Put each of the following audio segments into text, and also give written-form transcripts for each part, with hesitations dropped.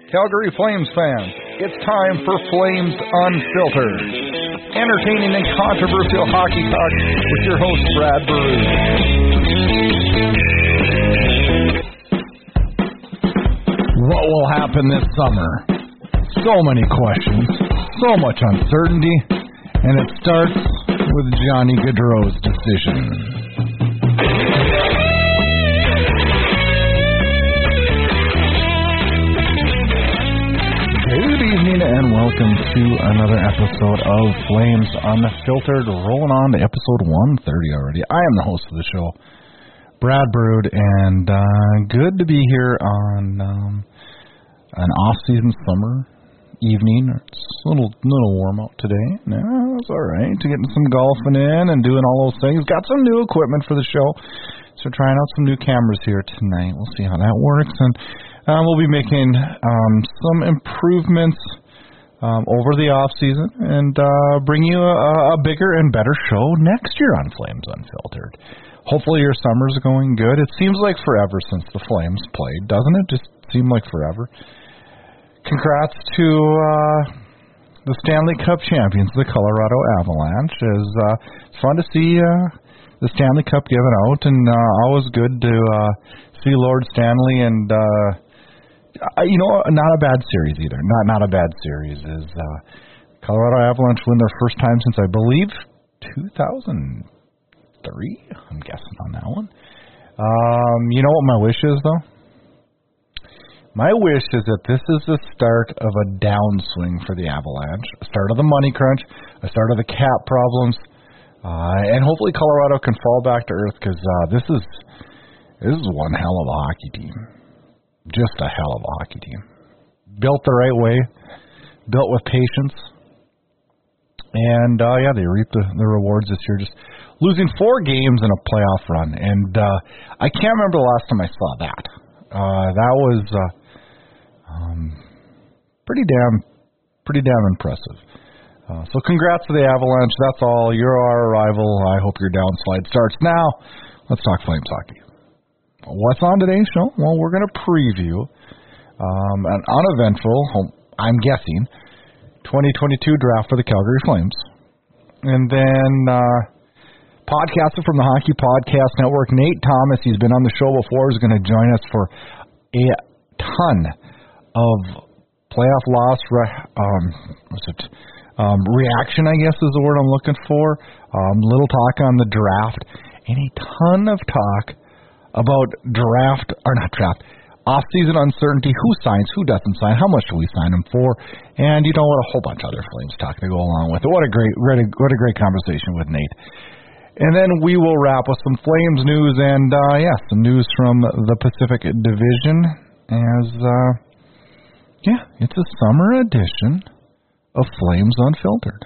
Calgary Flames fans, it's time for Flames Unfiltered. Entertaining and controversial hockey talk with your host, Brad Baruch. What will happen this summer? So many questions, so much uncertainty, and it starts with Johnny Gaudreau's decision. Good evening and welcome to another episode of Flames Unfiltered, rolling on to episode 130 already. I am the host of the show, Brad Baruch, and good to be here on an off-season summer evening. It's a little warm out today. No, it's all right. Getting some golfing in and doing all those things. Got some new equipment for the show, so trying out some new cameras here tonight. We'll see how that works, and we'll be making some improvements over the off season and bring you a bigger and better show next year on Flames Unfiltered. Hopefully your summer's going good. It seems like forever since the Flames played, doesn't it? Just seem like forever. Congrats to the Stanley Cup champions, the Colorado Avalanche. It's fun to see the Stanley Cup given out, and always good to see Lord Stanley and not a bad series either. Not a bad series is Colorado Avalanche win their first time since, I believe, 2003. I'm guessing on that one. You know what my wish is, though? My wish is that this is the start of a downswing for the Avalanche, a start of the money crunch, a start of the cap problems, and hopefully Colorado can fall back to earth, because this is one hell of a hockey team. Just a hell of a hockey team. Built the right way, built with patience, and they reaped the rewards this year. Just losing 4 games in a playoff run, and I can't remember the last time I saw that. That was pretty damn impressive. So congrats to the Avalanche. That's all. You're our rival. I hope your downslide starts now. Let's talk Flames hockey. What's on today's show? Well, we're going to preview an uneventful, I'm guessing, 2022 draft for the Calgary Flames. And then podcaster from the Hockey Podcast Network, Nate Thomas, he's been on the show before, is going to join us for a ton of playoff loss reaction, I guess is the word I'm looking for. Little talk on the draft, and a ton of talk about off-season uncertainty, who signs, who doesn't sign, how much do we sign them for, and a whole bunch of other Flames talk to go along with it. What a great conversation with Nate. And then we will wrap with some Flames news and some news from the Pacific Division as it's a summer edition of Flames Unfiltered.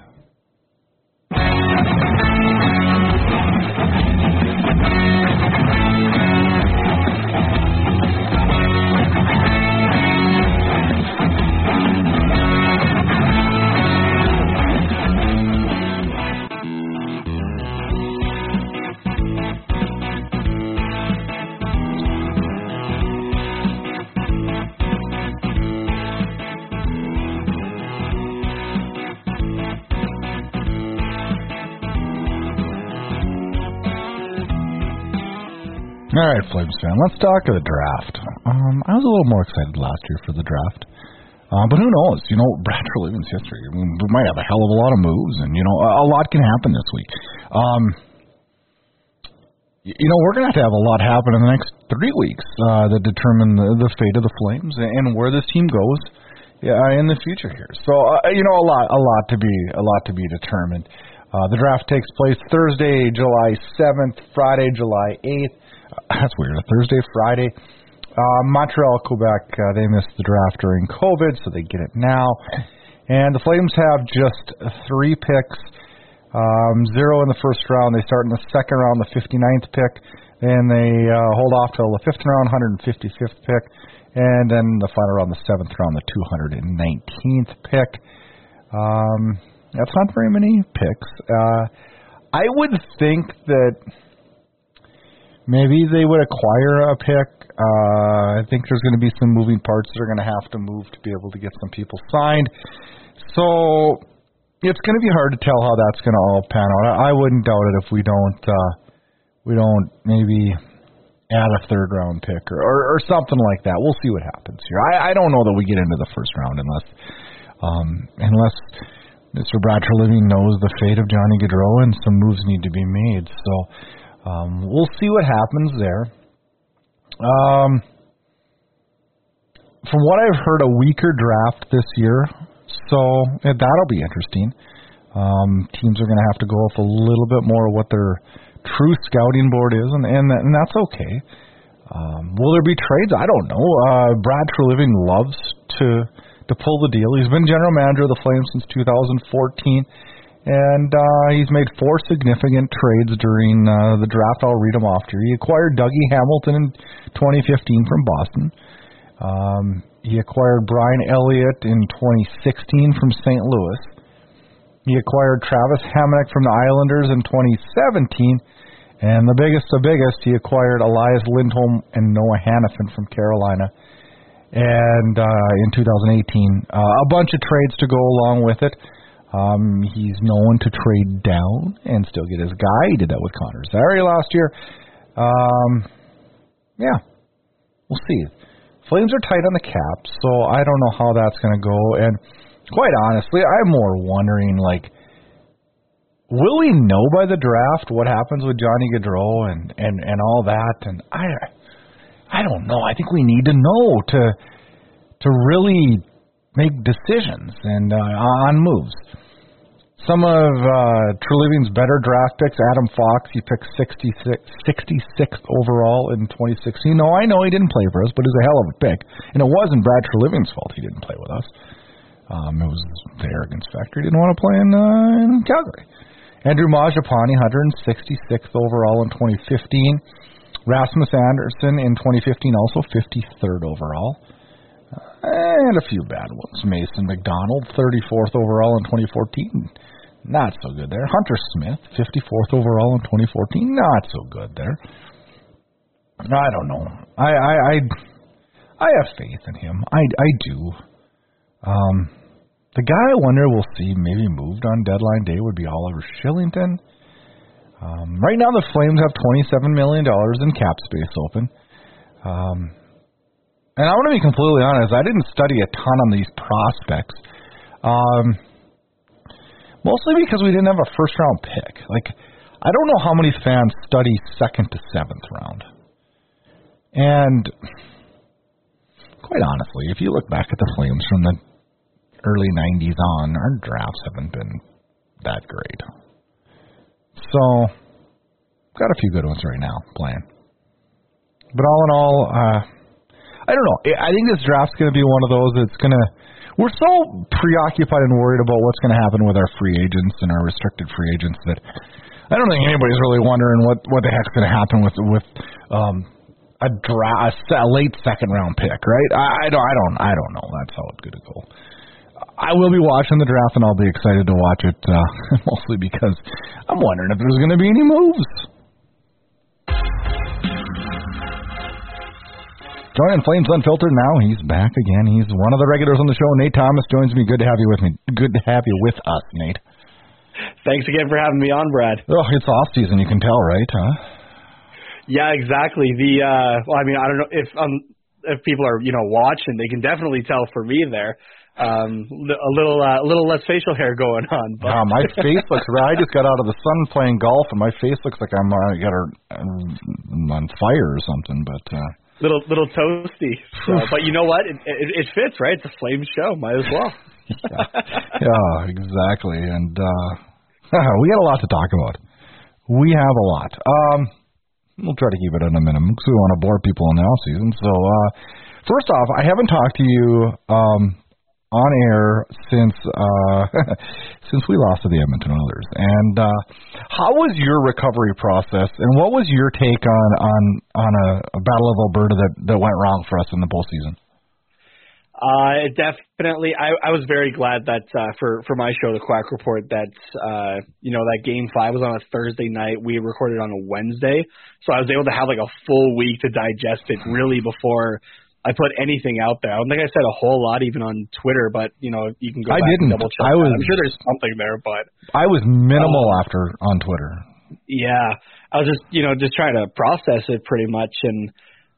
All right, Flames fan, let's talk of the draft. I was a little more excited last year for the draft. But who knows? Brad Treliving's history. I mean, we might have a hell of a lot of moves, and, a lot can happen this week. We're going to have a lot happen in the next 3 weeks that determine the fate of the Flames and where this team goes in the future here. So, a lot to be determined. The draft takes place Thursday, July 7th, Friday, July 8th. That's weird. A Thursday, Friday. Montreal, Quebec, they missed the draft during COVID, so they get it now. And the Flames have just 3 picks, 0 in the first round. They start in the second round, the 59th pick. Then they hold off till the 5th round, 155th pick. And then the final round, the 7th round, the 219th pick. That's not very many picks. I would think that maybe they would acquire a pick. I think there's going to be some moving parts that are going to have to move to be able to get some people signed. So it's going to be hard to tell how that's going to all pan out. I wouldn't doubt it if we don't maybe add a third-round pick or something like that. We'll see what happens here. I don't know that we get into the first round unless Mr. Brad Treliving knows the fate of Johnny Gaudreau and some moves need to be made. So we'll see what happens there. From what I've heard, a weaker draft this year, so that'll be interesting. Teams are going to have to go off a little bit more of what their true scouting board is, and that's okay. Will there be trades? I don't know. Brad Treliving loves to pull the deal. He's been general manager of the Flames since 2014, and he's made 4 significant trades during the draft. I'll read them off here. He acquired Dougie Hamilton in 2015 from Boston. He acquired Brian Elliott in 2016 from St. Louis. He acquired Travis Hamonic from the Islanders in 2017. And the biggest, he acquired Elias Lindholm and Noah Hannafin from Carolina. And in 2018, a bunch of trades to go along with it. He's known to trade down and still get his guy. He did that with Connor Zary last year. Yeah, we'll see. Flames are tight on the cap, so I don't know how that's going to go. And quite honestly, I'm more wondering, will we know by the draft what happens with Johnny Gaudreau and all that? And I don't know. I think we need to know to really make decisions and on moves. Some of Treliving's better draft picks, Adam Fox, he picked 66th overall in 2016. No, I know he didn't play for us, but it was a hell of a pick. And it wasn't Brad Treliving's fault he didn't play with us. It was the arrogance factor. He didn't want to play in Calgary. Andrew Mangiapane, 166th overall in 2015. Rasmus Anderson in 2015, also 53rd overall. And a few bad ones. Mason McDonald, 34th overall in 2014. Not so good there. Hunter Smith, 54th overall in 2014. Not so good there. I don't know. I have faith in him. I do. The guy I wonder we'll see maybe moved on deadline day would be Oliver Shillington. Right now the Flames have $27 million in cap space open. And I want to be completely honest, I didn't study a ton on these prospects. Mostly because we didn't have a first-round pick. I don't know how many fans study 2nd to 7th round. And quite honestly, if you look back at the Flames from the early 90s on, our drafts haven't been that great. So, got a few good ones right now playing. But all in all, I don't know. I think this draft's going to be one of those that's going to... We're so preoccupied and worried about what's going to happen with our free agents and our restricted free agents that I don't think anybody's really wondering what the heck's going to happen with a late second-round pick, right? I don't know. That's how it's going to go. I will be watching the draft, and I'll be excited to watch it, mostly because I'm wondering if there's going to be any moves. Joining Flames Unfiltered now, he's back again. He's one of the regulars on the show. Nate Thomas joins me. Good to have you with me. Good to have you with us, Nate. Thanks again for having me on, Brad. Oh, it's off season. You can tell, right? Huh? Yeah, exactly. I don't know if people are watching, they can definitely tell for me there. A little less facial hair going on. But. Yeah, my face looks. I just got out of the sun playing golf, and my face looks like I'm on fire or something. But. Little toasty, but you know what? It fits, right? It's a Flames show, might as well. yeah, exactly. And we got a lot to talk about. We have a lot. We'll try to keep it at a minimum because we want to bore people in the off season. So, first off, I haven't talked to you on air since we lost to the Edmonton Oilers. And how was your recovery process, and what was your take on a Battle of Alberta that went wrong for us in the postseason? Definitely. I was very glad that for my show, The Quack Report, that that Game 5 was on a Thursday night. We recorded on a Wednesday, so I was able to have like a full week to digest it really before I put anything out there. I don't think I said a whole lot even on Twitter, but you can go back and double check. I'm sure there's something there, but I was minimal after on Twitter. Yeah, I was just trying to process it pretty much, and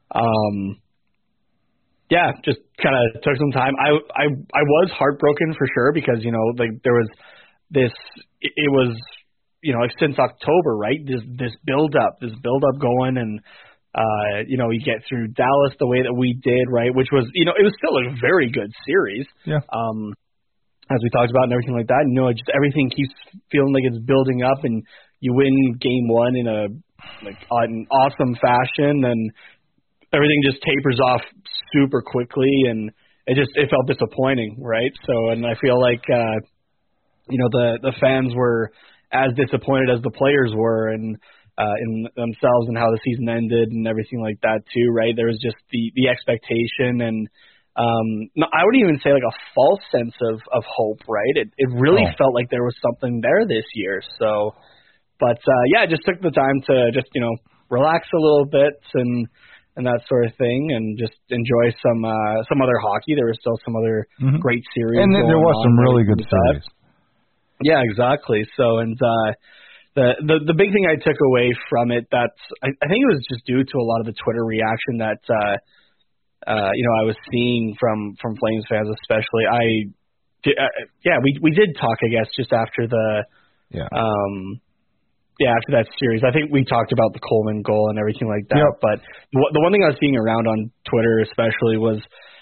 just kind of took some time. I was heartbroken for sure because there was this. It was since October, right? This build up going, and you get through Dallas the way that we did, right? Which was it was still a very good series. Yeah. As we talked about and everything like that, just everything keeps feeling like it's building up, and you win Game 1 in an awesome fashion, and everything just tapers off super quickly, and it felt disappointing, right? So, and I feel like the fans were as disappointed as the players were, and in themselves and how the season ended and everything like that too, right? There was just the expectation, and I wouldn't even say like a false sense of hope, right? It really felt like there was something there this year. So, but I just took the time to just relax a little bit and that sort of thing, and just enjoy some other hockey. There was still some other great series, and there was some really good series. Yeah, exactly. So, and the big thing I took away from it, I think it was just due to a lot of the Twitter reaction that I was seeing from Flames fans, especially. We did talk, I guess, just after after that series. I think we talked about the Coleman goal and everything like that. Yep. But the one thing I was seeing around on Twitter, especially, was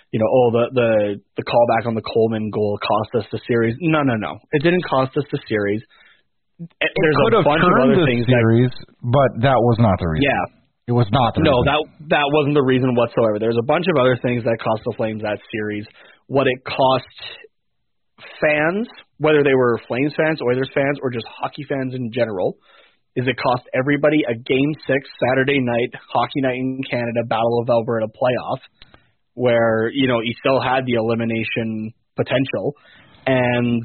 the callback on the Coleman goal cost us the series. No, it didn't cost us the series. There's a bunch of other things series, but that was not the reason. Yeah. It was not the reason. No, that wasn't the reason whatsoever. There's a bunch of other things that cost the Flames that series. What it cost fans, whether they were Flames fans, Oilers fans, or just hockey fans in general, is it cost everybody a Game 6 Saturday night, Hockey Night in Canada, Battle of Alberta playoff, where, you still had the elimination potential. And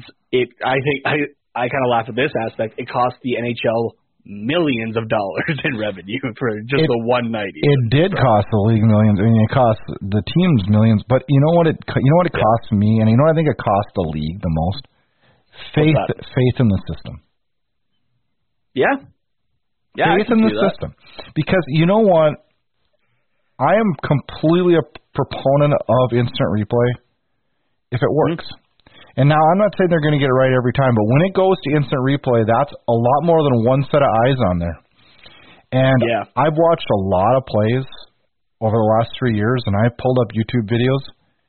I kind of laugh at this aspect. It cost the NHL millions of dollars in revenue for just the one night. It did cost the league millions. I mean, it cost the teams millions. But you know what it cost me, and I think it cost the league the most? Faith in the system. Yeah. Faith in the system. Because you know what? I am completely a proponent of instant replay if it works. And now I'm not saying they're going to get it right every time, but when it goes to instant replay, that's a lot more than one set of eyes on there. And I've watched a lot of plays over the last 3 years, and I've pulled up YouTube videos.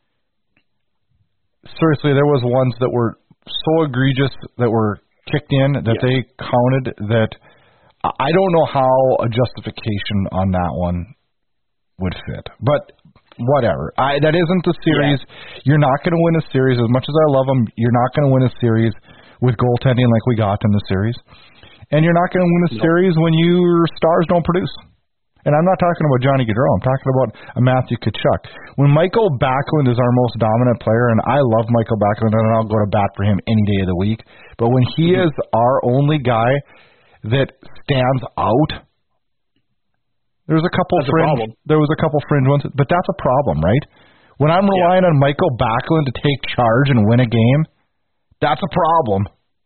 Seriously, there was ones that were so egregious that were kicked in that they counted that I don't know how a justification on that one would fit. But whatever. That isn't the series. Yeah. You're not going to win a series. As much as I love them, you're not going to win a series with goaltending like we got in the series. And you're not going to win a series when your stars don't produce. And I'm not talking about Johnny Gaudreau. I'm talking about a Matthew Tkachuk. When Michael Backlund is our most dominant player, and I love Michael Backlund, and I'll go to bat for him any day of the week, but when he is our only guy that stands out, there was a couple fringe ones, but that's a problem, right? When I'm relying on Michael Backlund to take charge and win a game, that's a problem.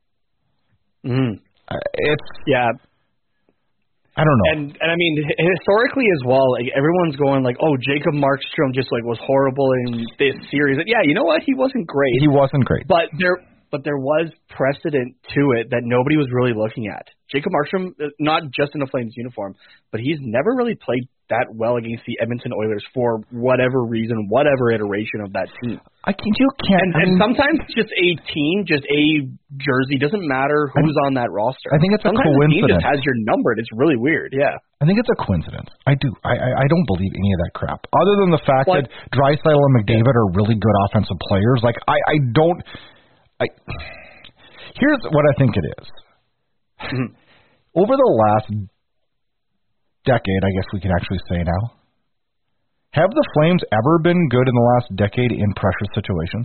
I don't know. And I mean, historically as well, like everyone's going like, oh, Jacob Markstrom just like was horrible in this series. Yeah, you know what? He wasn't great. But there was precedent to it that nobody was really looking at. Jacob Markstrom, not just in a Flames uniform, but he's never really played that well against the Edmonton Oilers for whatever reason, whatever iteration of that team. And sometimes just a team, just a jersey, doesn't matter who's on that roster. I think it's sometimes a coincidence. The team just has your number. It's really weird, yeah. I think it's a coincidence. I do. I don't believe any of that crap. Other than the fact that Draisaitl and McDavid are really good offensive players. Like, here's what I think it is. Over the last decade, I guess we can actually say now, Have the Flames ever been good in the last decade in pressure situations?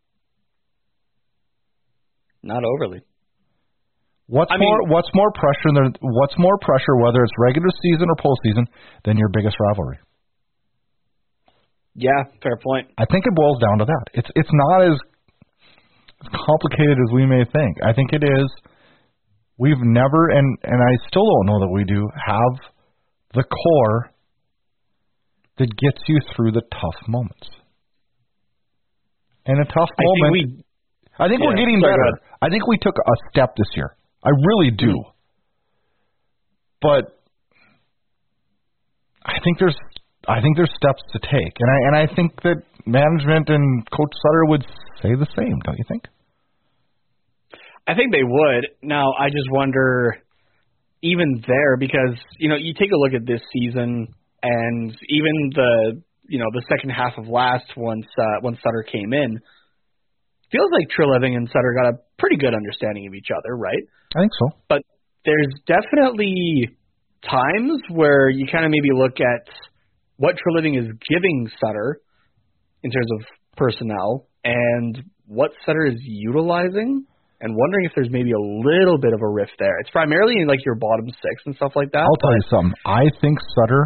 Not overly. What's more pressure, whether it's regular season or postseason, than your biggest rivalry? Yeah, fair point. I think it boils down to that. It's not as complicated as we may think. I think it is. We've never, and I still don't know that we do, have the core that gets you through the tough moments. And a tough moment. I think we're getting better. I think we took a step this year. I really do. But I think there's steps to take, and I think that management and Coach Sutter would say the same. Don't you think? I think they would. Now, I just wonder, even there, because you take a look at this season, and even the second half of last once Sutter came in, feels like Treliving and Sutter got a pretty good understanding of each other, right? I think so. But there's definitely times where you kind of maybe look at what Treliving is giving Sutter in terms of personnel and what Sutter is utilizing, and wondering if there's maybe a little bit of a rift there. It's primarily in your bottom six and stuff like that. I'll tell you something. I think Sutter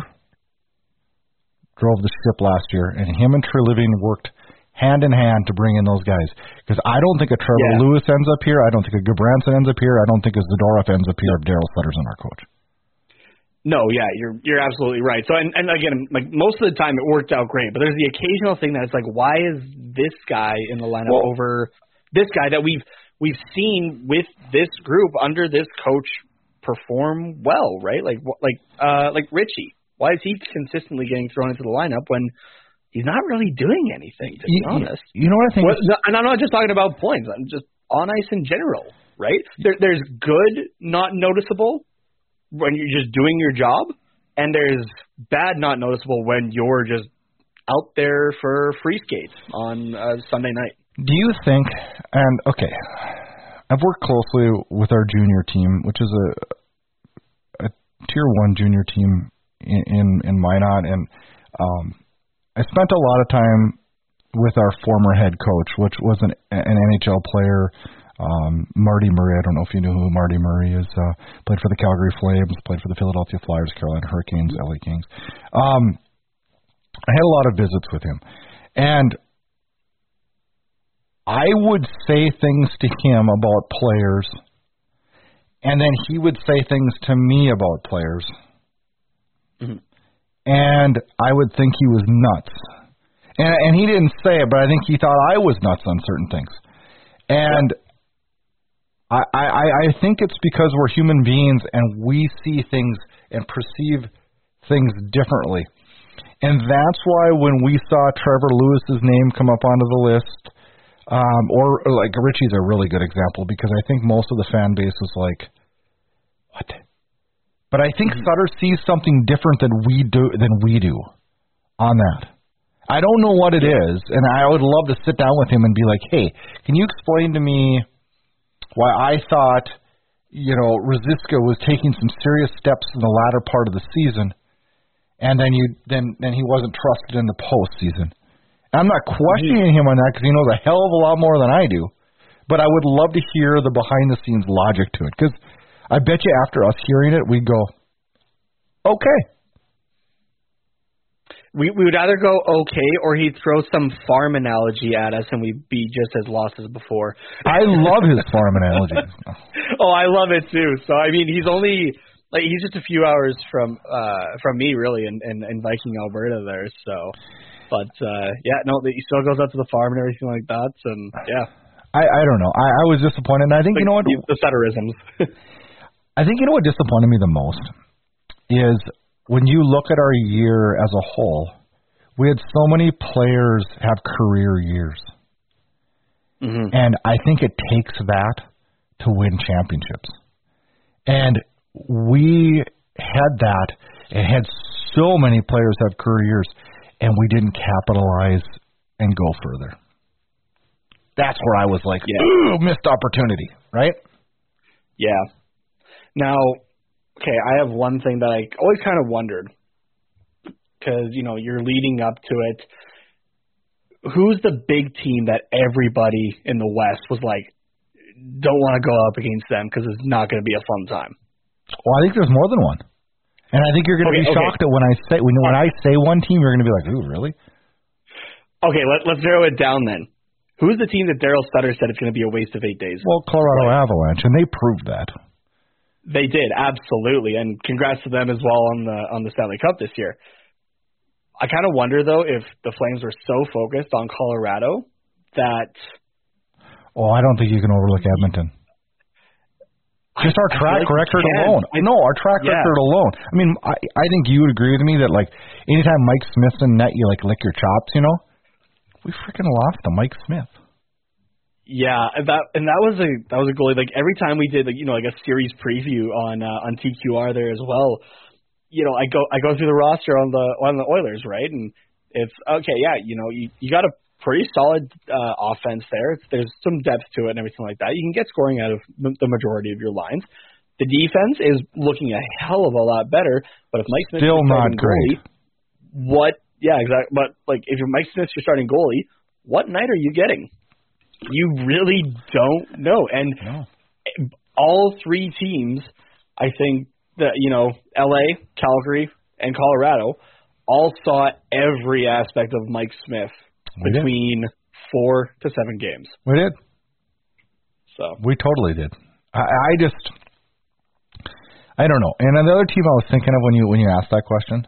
drove the ship last year, and him and Treliving worked hand in hand to bring in those guys. Because I don't think a Trevor Lewis ends up here. I don't think a Gudbranson ends up here. I don't think a Zadorov ends up here if Daryl Sutter's our coach. No, yeah, you're absolutely right. So, and again, most of the time it worked out great, but there's the occasional thing that's why is this guy in the lineup over this guy that we've seen with this group under this coach perform well, right? Like Richie. Why is he consistently getting thrown into the lineup when he's not really doing anything, to be honest? You know what I think? And I'm not just talking about points. I'm just on ice in general, right? There's good, not noticeable when you're just doing your job, and there's bad, not noticeable when you're just out there for free skates on Sunday night. Do you think, and okay, I've worked closely with our junior team, which is a Tier 1 junior team in Minot, and I spent a lot of time with our former head coach, which was an NHL player, Marty Murray. I don't know if you know who Marty Murray is. Played for the Calgary Flames, played for the Philadelphia Flyers, Carolina Hurricanes, LA Kings. I had a lot of visits with him, and I would say things to him about players, and then he would say things to me about players. Mm-hmm. And I would think he was nuts. And he didn't say it, but I think he thought I was nuts on certain things. And I think it's because we're human beings and we see things and perceive things differently. And that's why when we saw Trevor Lewis's name come up onto the list, or like Richie's a really good example, because I think most of the fan base was like, what? But I think Sutter sees something different than we do on that. I don't know what it is, and I would love to sit down with him and be like, hey, can you explain to me why I thought, Ruzicka was taking some serious steps in the latter part of the season, and then he wasn't trusted in the postseason. I'm not questioning him on that because he knows a hell of a lot more than I do, but I would love to hear the behind-the-scenes logic to it, because I bet you after us hearing it, we'd go, okay. We would either go okay, or he'd throw some farm analogy at us and we'd be just as lost as before. I love his farm analogies. Oh, I love it too. So, I mean, he's just a few hours from me, really, in Viking, Alberta there. So, but, he still goes out to the farm and everything like that. And, yeah. I don't know. I was disappointed. And I think, you know what? The Sutterisms. I think you know what disappointed me the most is when you look at our year as a whole, we had so many players have career years. Mm-hmm. And I think it takes that to win championships. And we had that and had so many players have career years, and we didn't capitalize and go further. That's where I was like, ooh, missed opportunity, right? Yeah. Now, okay, I have one thing that I always kind of wondered, because, you're leading up to it. Who's the big team that everybody in the West was like, don't want to go up against them because it's not going to be a fun time? Well, I think there's more than one. And I think you're going to be shocked that when I say one team, you're going to be like, ooh, really? Okay, let's narrow it down then. Who's the team that Daryl Sutter said it's going to be a waste of 8 days? Well, Colorado Avalanche, and they proved that. They did, absolutely, and congrats to them as well on the Stanley Cup this year. I kind of wonder, though, if the Flames were so focused on Colorado that... Oh, I don't think you can overlook Edmonton. Just our track record alone. Our track record alone. I mean, I think you would agree with me that, like, anytime Mike Smith's in net, you, like, lick your chops, We freaking lost to Mike Smith. Yeah, that was a goalie. Like, every time we did, like a series preview on TQR there as well, I go through the roster on the Oilers, right? And it's okay, yeah, you got a pretty solid offense there. There's some depth to it and everything like that. You can get scoring out of the majority of your lines. The defense is looking a hell of a lot better, but if Mike Smith still is not great. Yeah, exactly. But like, if you're Mike Smith's your starting goalie, what night are you getting? You really don't know. And all three teams, I think that LA, Calgary, and Colorado all saw every aspect of Mike Smith between 4 to 7 games. We did. So we totally did. I don't know. And another team I was thinking of when you asked that question,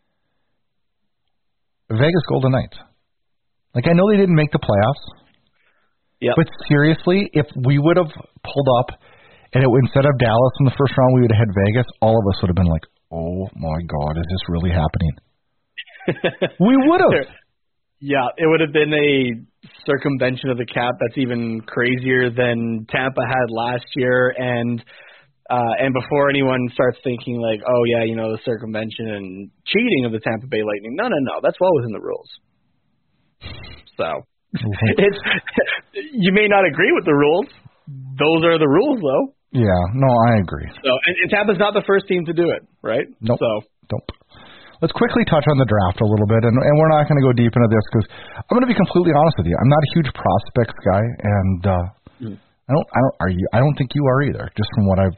Vegas Golden Knights. Like, I know they didn't make the playoffs. Yeah. But seriously, if we would have pulled up and instead of Dallas in the first round, we would have had Vegas, all of us would have been like, oh my God, is this really happening? We would have. Yeah, it would have been a circumvention of the cap that's even crazier than Tampa had last year. And before anyone starts thinking like, oh yeah, the circumvention and cheating of the Tampa Bay Lightning, no, that's what was in the rules. So you may not agree with the rules. Those are the rules, though. Yeah, no, I agree. So, and Tampa's not the first team to do it, right? Nope. So, nope. Let's quickly touch on the draft a little bit, and we're not going to go deep into this because I'm going to be completely honest with you. I'm not a huge prospects guy, and I don't think you are either. Just from what I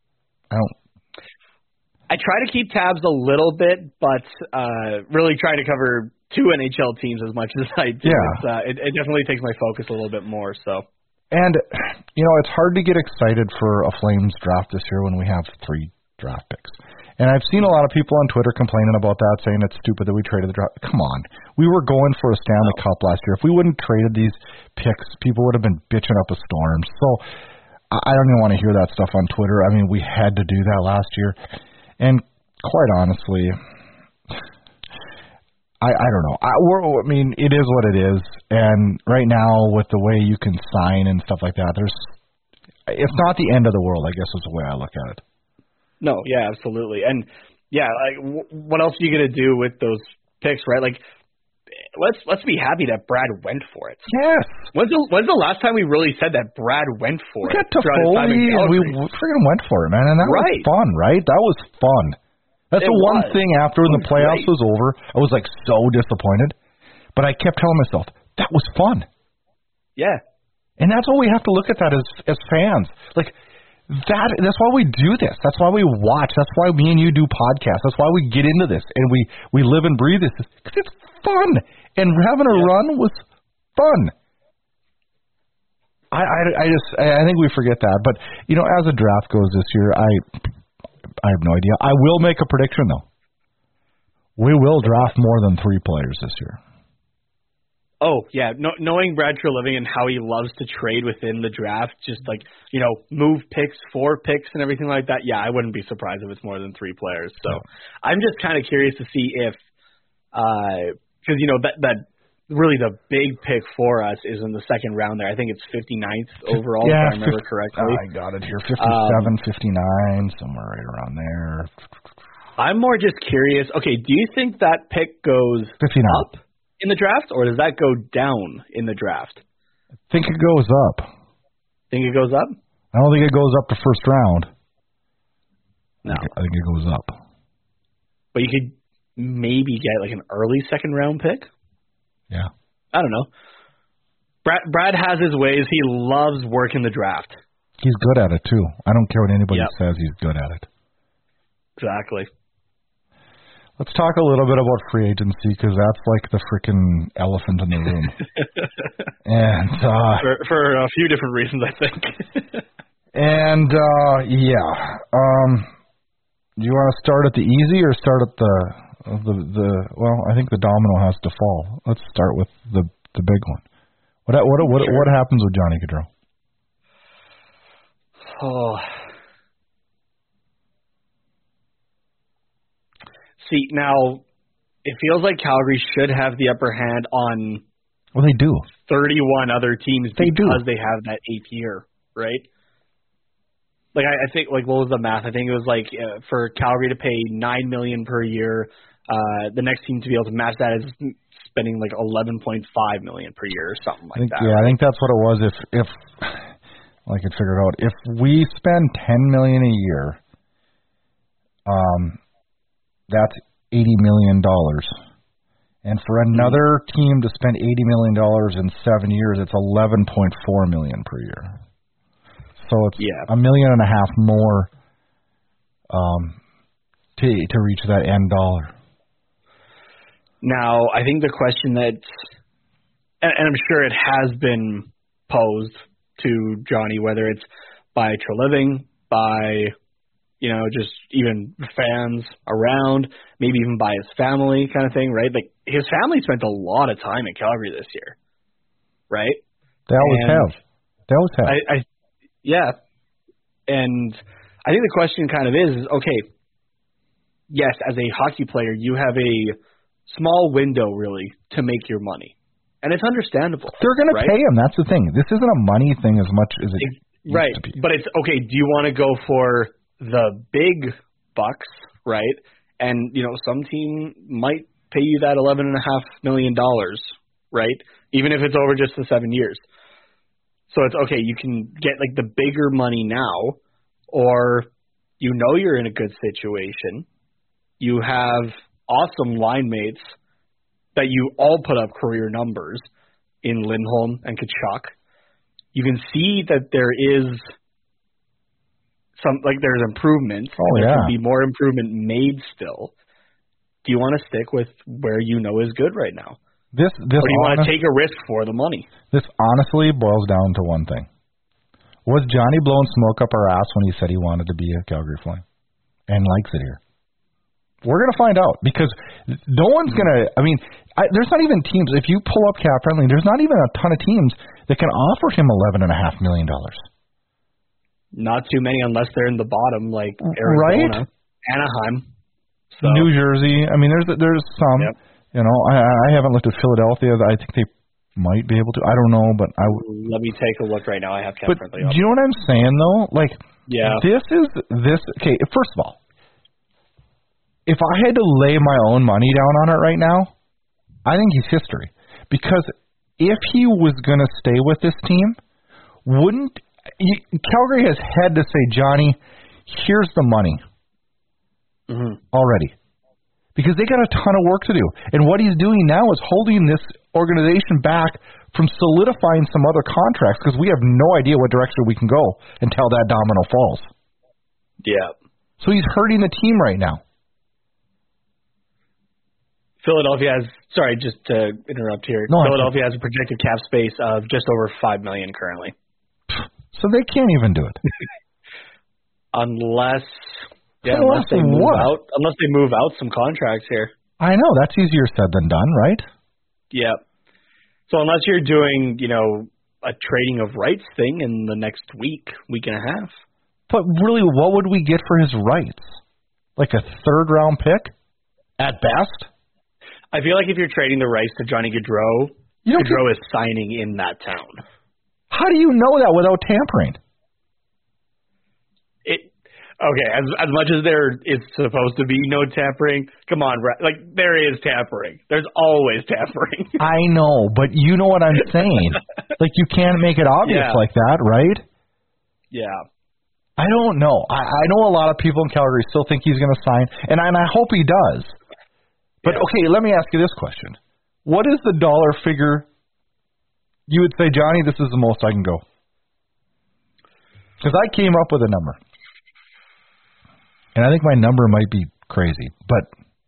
try to keep tabs a little bit, but really try to cover 2 NHL teams as much as I do. Yeah. It definitely takes my focus a little bit more. So, and it's hard to get excited for a Flames draft this year when we have 3 draft picks. And I've seen a lot of people on Twitter complaining about that, saying it's stupid that we traded the draft. Come on. We were going for a Stanley Cup last year. If we wouldn't traded these picks, people would have been bitching up a storm. So I don't even want to hear that stuff on Twitter. I mean, we had to do that last year. And quite honestly, I don't know. I mean, it is what it is. And right now, with the way you can sign and stuff like that, it's not the end of the world, I guess is the way I look at it. No, yeah, absolutely. And, yeah, like, what else are you going to do with those picks, right? Like, let's be happy that Brad went for it. Yes. When's the last time we really said that Brad went for it? We got Toffoli, and we freaking went for it, man. And that was fun, right? That was fun. That's the one thing after the playoffs was over, I was, like, so disappointed. But I kept telling myself, that was fun. Yeah. And that's what we have to look at that as fans. Like, that's why we do this. That's why we watch. That's why me and you do podcasts. That's why we get into this and we live and breathe this because it's fun. And having a run was fun. I think we forget that. But as the draft goes this year, I have no idea. I will make a prediction though. We will draft more than 3 players this year. Oh, yeah. Knowing Brad Treliving and how he loves to trade within the draft, just like, move picks, 4 picks and everything like that, yeah, I wouldn't be surprised if it's more than 3 players. So I'm just kind of curious to see if, because, that really the big pick for us is in the second round there. I think it's 59th overall, if I remember correctly. I got it here. 57, 59, somewhere right around there. I'm more just curious. Okay, do you think that pick goes 59 up in the draft, or does that go down in the draft? I think it goes up. Think it goes up? I don't think it goes up to first round. No. I think it goes up. But you could maybe get like an early second round pick. Yeah. I don't know. Brad has his ways. He loves working the draft. He's good at it, too. I don't care what anybody Yep. says. He's good at it. Exactly. Let's talk a little bit about free agency because that's like the freaking elephant in the room. And for a few different reasons, I think. And do you want to start at the easy or start at the well, I think the domino has to fall. Let's start with the big one. What happens with Johnny Gaudreau? Oh. See, now it feels like Calgary should have the upper hand on Well, they do. 31 other teams They because do. they have that eighth year, right? Like I think, like what was the math? I think it was like for Calgary to pay $9 million per year, the next team to be able to match that is spending like $11.5 million per year or something like that. Yeah, I think that's what it was. If I could figure it out, if we spend $10 million a year, that's $80 million. And for another team to spend $80 million in 7 years, it's $11.4 million per year. So it's $1.5 million more to reach that end dollar. Now, I think the question that, and I'm sure it has been posed to Johnny, whether it's by Treliving, by just even fans around, maybe even by his family kind of thing, right? Like, his family spent a lot of time in Calgary this year, right? They always have. Yeah. And I think the question kind of is, okay, yes, as a hockey player, you have a small window, really, to make your money. And it's understandable. They're going to pay him. That's the thing. This isn't a money thing as much as it used to be. But it's, okay, do you want to go for the big bucks, right? And, some team might pay you that $11.5 million, right? Even if it's over just the 7 years. So it's, okay, you can get, like, the bigger money now, or you're in a good situation. You have awesome line mates that you all put up career numbers in Lindholm and Tkachuk. You can see that there is there's improvement. There can be more improvement made still. Do you want to stick with where is good right now? Or do you want to take a risk for the money? This honestly boils down to one thing. Was Johnny blowing smoke up our ass when he said he wanted to be a Calgary Flying and likes it here? We're going to find out because no one's going to – there's not even teams – if you pull up Cap Friendly, there's not even a ton of teams that can offer him $11.5 million. Not too many unless they're in the bottom, like Arizona, right? Anaheim. So. New Jersey. There's some. Yep. I haven't looked at Philadelphia. I think they might be able to. I don't know, but let me take a look right now. I have Cap Friendly up. Do you know what I'm saying, though? Like, this. Okay, first of all, if I had to lay my own money down on it right now, I think he's history. Because if he was going to stay with this team, Calgary has had to say, Johnny, here's the money already. Because they got a ton of work to do. And what he's doing now is holding this organization back from solidifying some other contracts because we have no idea what direction we can go until that domino falls. Yeah. So he's hurting the team right now. Philadelphia has, sorry, just to interrupt here. No, Philadelphia has a projected cap space of just over $5 million currently. So they can't even do it. Unless they move out some contracts here. I know, that's easier said than done, right? Yeah. So unless you're doing, a trading of rights thing in the next week and a half. But really, what would we get for his rights? Like a third-round pick? At best? I feel like if you're trading the rights to Johnny Gaudreau, Gaudreau is signing in that town. How do you know that without tampering? Okay, as much as there is supposed to be no tampering, come on, like there is tampering. There's always tampering. I know, but you know what I'm saying. Like you can't make it obvious like that, right? Yeah. I don't know. I know a lot of people in Calgary still think he's going to sign, and I hope he does. But, okay, let me ask you this question. What is the dollar figure you would say, Johnny, this is the most I can go? Because I came up with a number. And I think my number might be crazy, but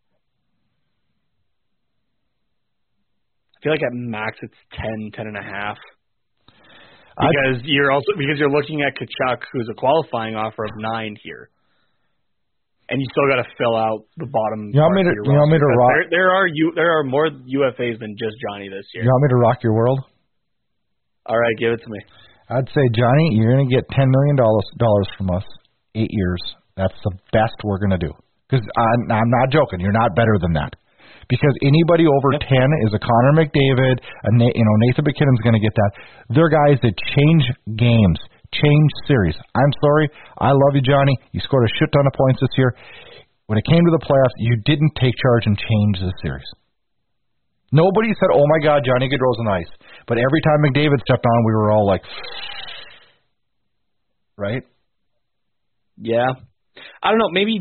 I feel like at max it's 10 and a half. Because you're looking at Tkachuk, who's a qualifying offer of 9 here. And you still got to fill out the bottom. You want me to rock? There are more UFAs than just Johnny this year. You want me to rock your world? All right, give it to me. I'd say, Johnny, you're going to get $10 million from us, 8 years. That's the best we're going to do. Because I'm not joking. You're not better than that. Because anybody over 10 is a Connor McDavid. Nathan McKinnon's going to get that. They're guys that change games, change series. I'm sorry. I love you, Johnny. You scored a shit ton of points this year. When it came to the playoffs, you didn't take charge and change the series. Nobody said, oh, my God, Johnny Gaudreau's on ice. But every time McDavid stepped on, we were all like, right? Yeah. I don't know. Maybe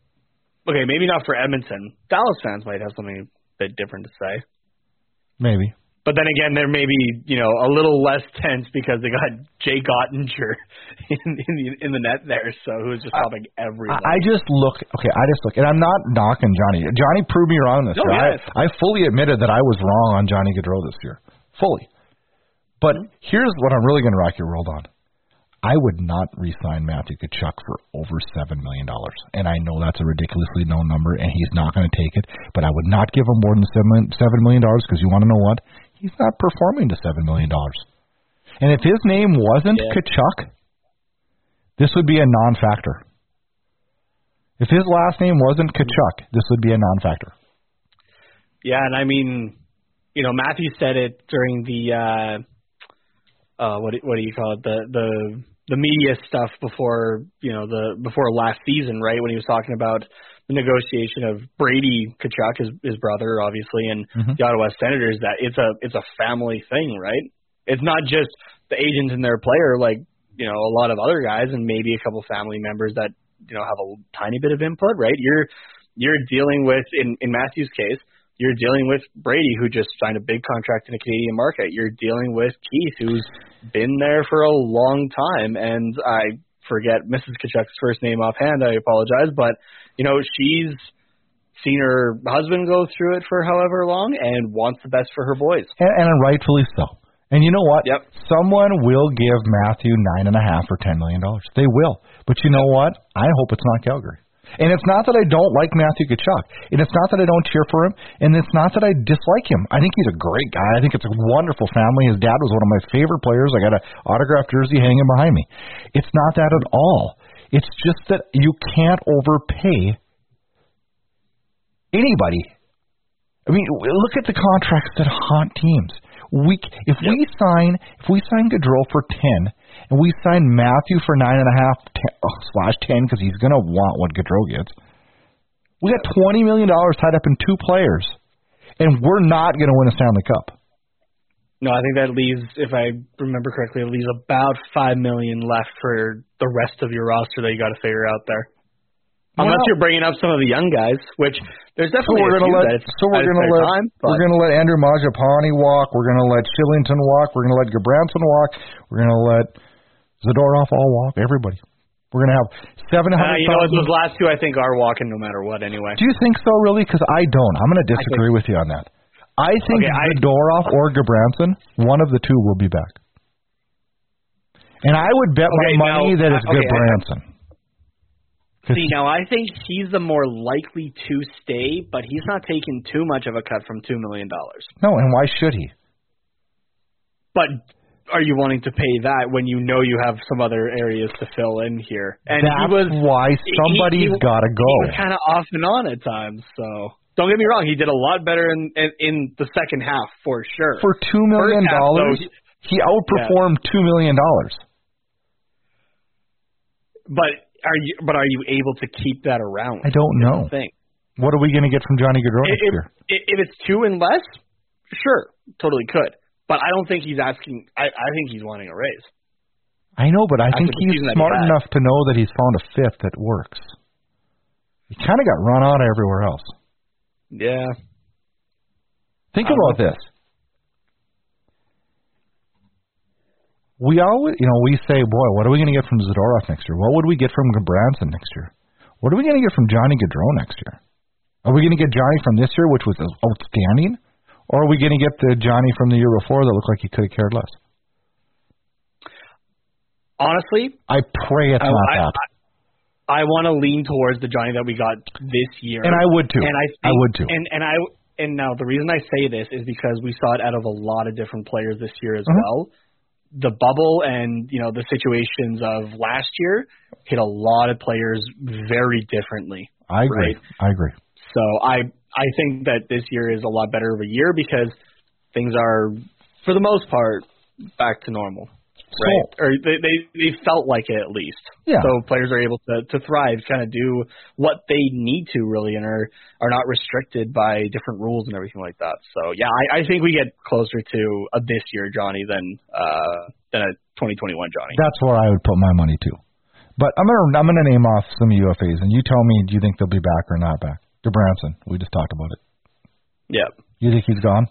not for Edmonton. Dallas fans might have something a bit different to say. Maybe. But then again, they're maybe, a little less tense because they got Jake Ottinger in the net there, so who's just helping everyone. I just look, and I'm not knocking Johnny. Johnny proved me wrong this year. Yes. I fully admitted that I was wrong on Johnny Gaudreau this year. Fully. But here's what I'm really going to rock your world on. I would not re-sign Matthew Tkachuk for over $7 million. And I know that's a ridiculously low number, and he's not going to take it. But I would not give him more than $7 million because you want to know what? He's not performing to $7 million. And if his name wasn't Tkachuk, this would be a non-factor. If his last name wasn't Tkachuk, this would be a non-factor. Yeah, and I mean, Matthew said it during the what do you call it? The media stuff before before last season, right? When he was talking about the negotiation of Brady Tkachuk, his brother, obviously, and the Ottawa Senators, that it's a family thing, right? It's not just the agents and their player, like a lot of other guys, and maybe a couple family members that have a tiny bit of input, right? You're dealing with in Matthew's case. You're dealing with Brady, who just signed a big contract in the Canadian market. You're dealing with Keith, who's been there for a long time. And I forget Mrs. Tkachuk's first name offhand. I apologize. But, she's seen her husband go through it for however long and wants the best for her boys. And rightfully so. And you know what? Yep. Someone will give Matthew $9.5 or $10 million. They will. But you know what? I hope it's not Calgary. And it's not that I don't like Matthew Tkachuk. And it's not that I don't cheer for him. And it's not that I dislike him. I think he's a great guy. I think it's a wonderful family. His dad was one of my favorite players. I got an autographed jersey hanging behind me. It's not that at all. It's just that you can't overpay anybody. I mean, look at the contracts that haunt teams. If we sign Gaudreau for 10, and we sign Matthew for 9.5/10 because he's going to want what Gaudreau gets, we got $20 million tied up in 2 players, and we're not going to win a Stanley Cup. No, I think that leaves, if I remember correctly, it leaves about $5 million left for the rest of your roster that you got to figure out there. Unless you're bringing up some of the young guys, which there's definitely we're going to let Andrew Mangiapane walk. We're going to let Shillington walk. We're going to let Gabranson walk. We're going to let Zadorov all walk. Everybody. We're going to have 700,000. Those last 2 I think are walking no matter what anyway. Do you think so, really? Because I don't. I'm going to disagree with you on that. I think Zadorov or Gabranson, one of the 2 will be back. And I would bet my money that it's Gabranson. See, now I think he's the more likely to stay, but he's not taking too much of a cut from $2 million. No, and why should he? But are you wanting to pay that when you know you have some other areas to fill in here? And that's why somebody's got to go. He was kind of off and on at times, so don't get me wrong. He did a lot better in the second half for sure. For $2 million, he outperformed $2 million. But are you able to keep that around? I don't know. What are we going to get from Johnny Gaudreau next year? If it's 2 and less, sure, totally could. But I don't think he's asking. I think he's wanting a raise. I know, but I think he's smart enough to know that he's found a fit that works. He kind of got run out everywhere else. Yeah. Think about this. We always, we say, boy, what are we going to get from Zadorov next year? What would we get from Gabranson next year? What are we going to get from Johnny Gaudreau next year? Are we going to get Johnny from this year, which was outstanding? Or are we going to get the Johnny from the year before that looked like he could have cared less? Honestly, I pray it's not that. I want to lean towards the Johnny that we got this year. And I would too. And I would too. And now the reason I say this is because we saw it out of a lot of different players this year as well. The bubble and, the situations of last year hit a lot of players very differently. I agree. Right? I agree. So I think that this year is a lot better of a year because things are, for the most part, back to normal. Right? Or they felt like it at least. Yeah. So players are able to thrive, kind of do what they need to really, and are not restricted by different rules and everything like that. So yeah, I think we get closer to a this year Johnny than a 2021 Johnny. That's where I would put my money too. But I'm gonna name off some UFAs, and you tell me, do you think they'll be back or not back? Gabranson, we just talked about it. Yeah. You think he's gone?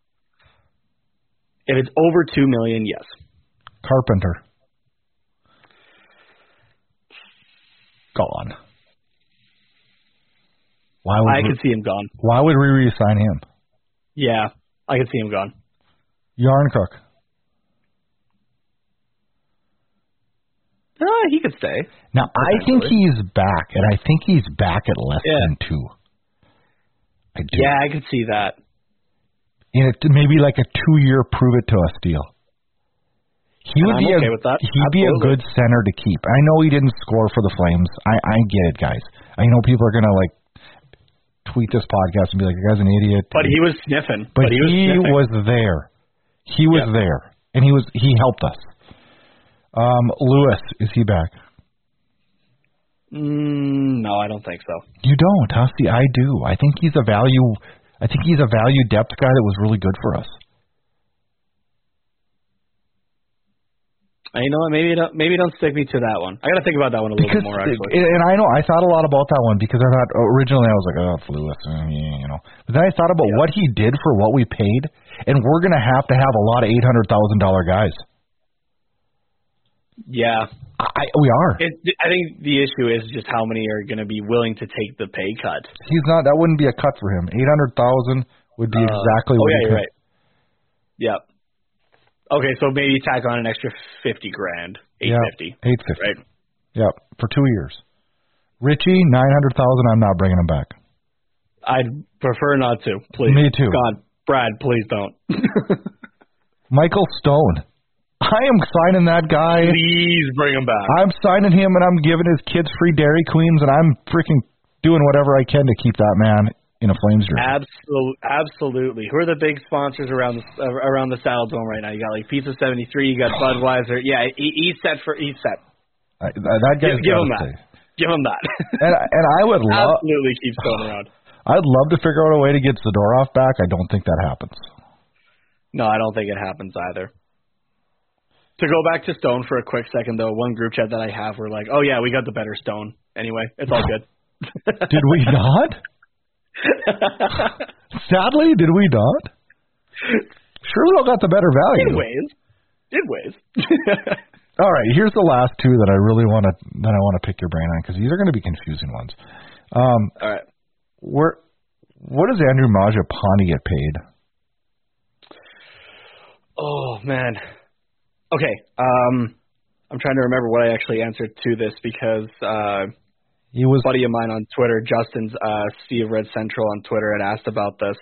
If it's over $2 million, yes. Carpenter. Gone. I could see him gone. Why would we re-sign him? Yeah, I could see him gone. Yarncrook. He could stay. Now, I think he's back, and I think he's back at less than 2. I do. Yeah, I could see that. And maybe like a 2-year prove-it-to-us deal. He would be okay with that. He'd be a good center to keep. I know he didn't score for the Flames. I get it, guys. I know people are gonna tweet this podcast and be like, "The guy's an idiot." But he was sniffing. But he was there. He was there, and he helped us. Lewis, is he back? No, I don't think so. You don't, huh? See, I do. I think he's a value. I think he's a value depth guy that was really good for us. You know what? Maybe don't stick me to that one. I got to think about that one a little bit more, actually. And I know I thought a lot about that one because I thought originally I was like, oh, it's Lewis, But then I thought about what he did for what we paid, and we're going to have a lot of $800,000 guys. Yeah, we are. I think the issue is just how many are going to be willing to take the pay cut. He's not. That wouldn't be a cut for him. 800,000 would be exactly what. Oh yeah, you're right. Yep. Okay, so maybe tack on an extra $50,000, $850. $850. Right. Yep, for 2 years. Richie, 900,000. I'm not bringing him back. I'd prefer not to. Please. Me too. God, Brad, please don't. Michael Stone. I am signing that guy. Please bring him back. I'm signing him, and I'm giving his kids free Dairy Queens, and I'm freaking doing whatever I can to keep that man in a Flames jersey. Absolutely. Who are the big sponsors around the Saddle Dome right now? You got Pizza 73, you got Budweiser. Yeah, he's set. That guy's give him that. Give him that. and I would love absolutely keep going around. I'd love to figure out a way to get Zadorov back. I don't think that happens. No, I don't think it happens either. To go back to Stone for a quick second, though, one group chat that I have, we're like, oh yeah, we got the better Stone. Anyway, it's all good. Did we not? Sadly, did we not? Sure, we all got the better value. Did ways. All right, here's the last two that I really want to pick your brain on because these are going to be confusing ones. All right. What does Andrew Mangiapane get paid? Oh man. Okay. I'm trying to remember what I actually answered to this because he was a buddy of mine on Twitter, Justin's Sea of Red Central on Twitter, had asked about this.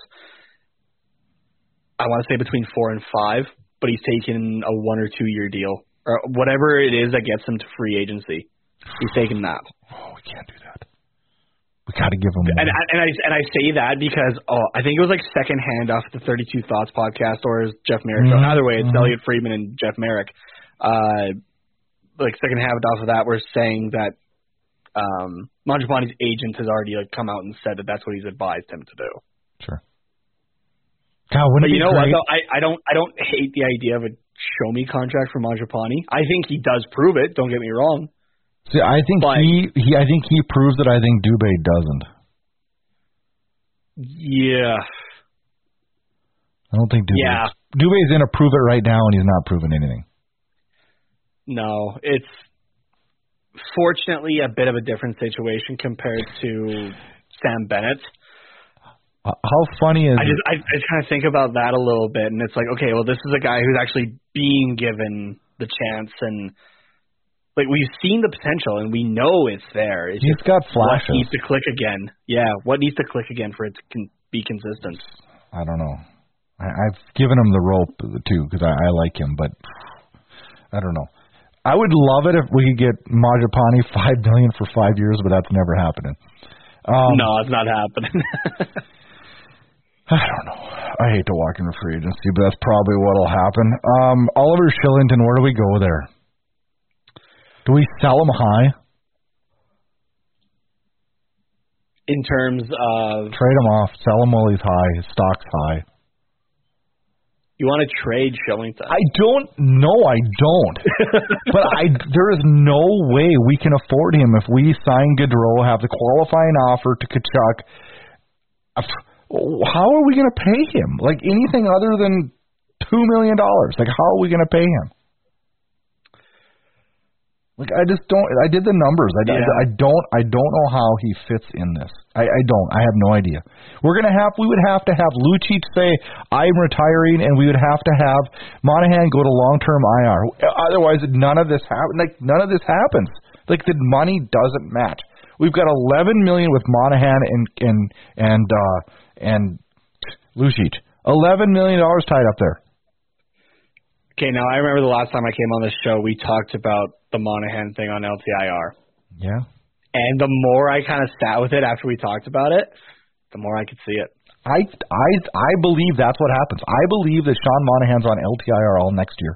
I want to say between 4 and 5, but he's taken a 1 or 2 year deal or whatever it is that gets him to free agency. He's taken that. Oh, we can't do that. We got to give him. And I say that because I think it was like secondhand off the 32 Thoughts podcast or Jeff Merrick. So either way, it's Elliot Friedman and Jeff Merrick. Like secondhand off of that, we're saying that Mangiapane's agent has already come out and said that that's what he's advised him to do. Sure. God, wouldn't but it you know great? what? Though I don't hate the idea of a show me contract for Mangiapane. I think he does prove it. Don't get me wrong. See, I think he proves it. I think Dubé doesn't. Yeah. I don't think Dubé. Yeah. Dubé's going to prove it right now, and he's not proving anything. No, it's fortunately a bit of a different situation compared to Sam Bennett. How funny is I just kind of think about that a little bit, and it's like, okay, well, this is a guy who's actually being given the chance, and like we've seen the potential, and we know it's there. It's he's got flashes. What needs to click again? Yeah, what needs to click again for it to be consistent? I don't know. I've given him the rope too because I like him, but I don't know. I would love it if we could get Mangiapane $5 million for 5 years, but that's never happening. No, it's not happening. I don't know. I hate to walk in the free agency, but that's probably what'll happen. Oliver Shillington, where do we go there? Do we sell him high? In terms of trade him off, sell him while he's high, his stock's high. You want to trade Shillington? I don't. No, I don't. But there is no way we can afford him if we sign Gaudreau, have the qualifying offer to Tkachuk. How are we going to pay him? Like anything other than $2 million? Like how are we going to pay him? Like I just don't. I did the numbers. I don't know how he fits in this. I don't. I have no idea. We would have to have Lucic say I'm retiring, and we would have to have Monahan go to long-term IR. Otherwise, none of this happens. Like none of this happens. Like the money doesn't match. We've got $11 million with Monahan and Lucic. $11 million tied up there. Okay, now I remember the last time I came on this show, we talked about the Monahan thing on LTIR. Yeah. And the more I kind of sat with it after we talked about it, the more I could see it. I believe that's what happens. I believe that Sean Monahan's on LTIR all next year.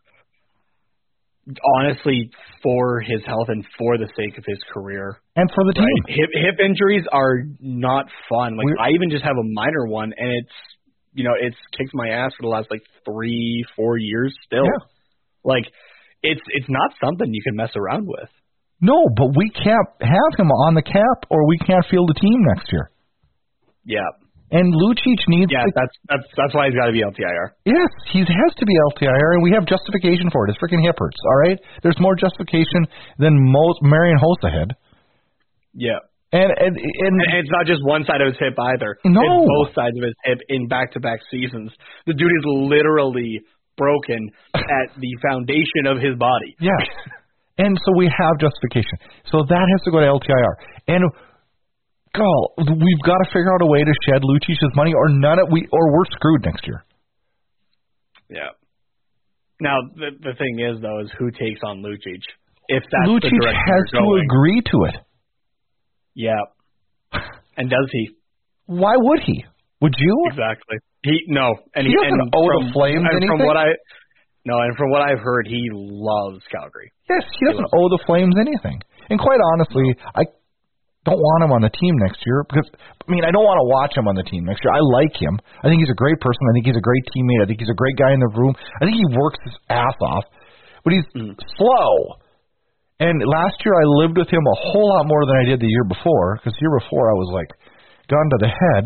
Honestly, for his health and for the sake of his career. And for the team. Right? Hip injuries are not fun. Like I even just have a minor one, and it's kicked my ass for the last 3-4 years still. Yeah. Like it's not something you can mess around with. No, but we can't have him on the cap or we can't field a team next year. Yeah. And Lucic needs that's why he's got to be LTIR. Yes, he has to be LTIR, and we have justification for it. His freaking hip hurts, all right? There's more justification than most Marian Hossa had. Yeah. And it's not just one side of his hip either. No. It's both sides of his hip in back-to-back seasons. The dude is literally broken at the foundation of his body. Yeah. And so we have justification. So that has to go to LTIR. And we've got to figure out a way to shed Lucic's money, or we're screwed next year. Yeah. Now the thing is though, is who takes on Lucic? If that's Lucic the direction has you're going. to agree to it. Yeah. And does he? Why would he? Would you? Exactly. No. And he doesn't owe the Flames anything. And from what I've heard, he loves Calgary. Yes, he doesn't owe the Flames anything. And quite honestly, I don't want him on the team next year because, I don't want to watch him on the team next year. I like him. I think he's a great person. I think he's a great teammate. I think he's a great guy in the room. I think he works his ass off, but he's slow. And last year I lived with him a whole lot more than I did the year before, because the year before I was gun to the head.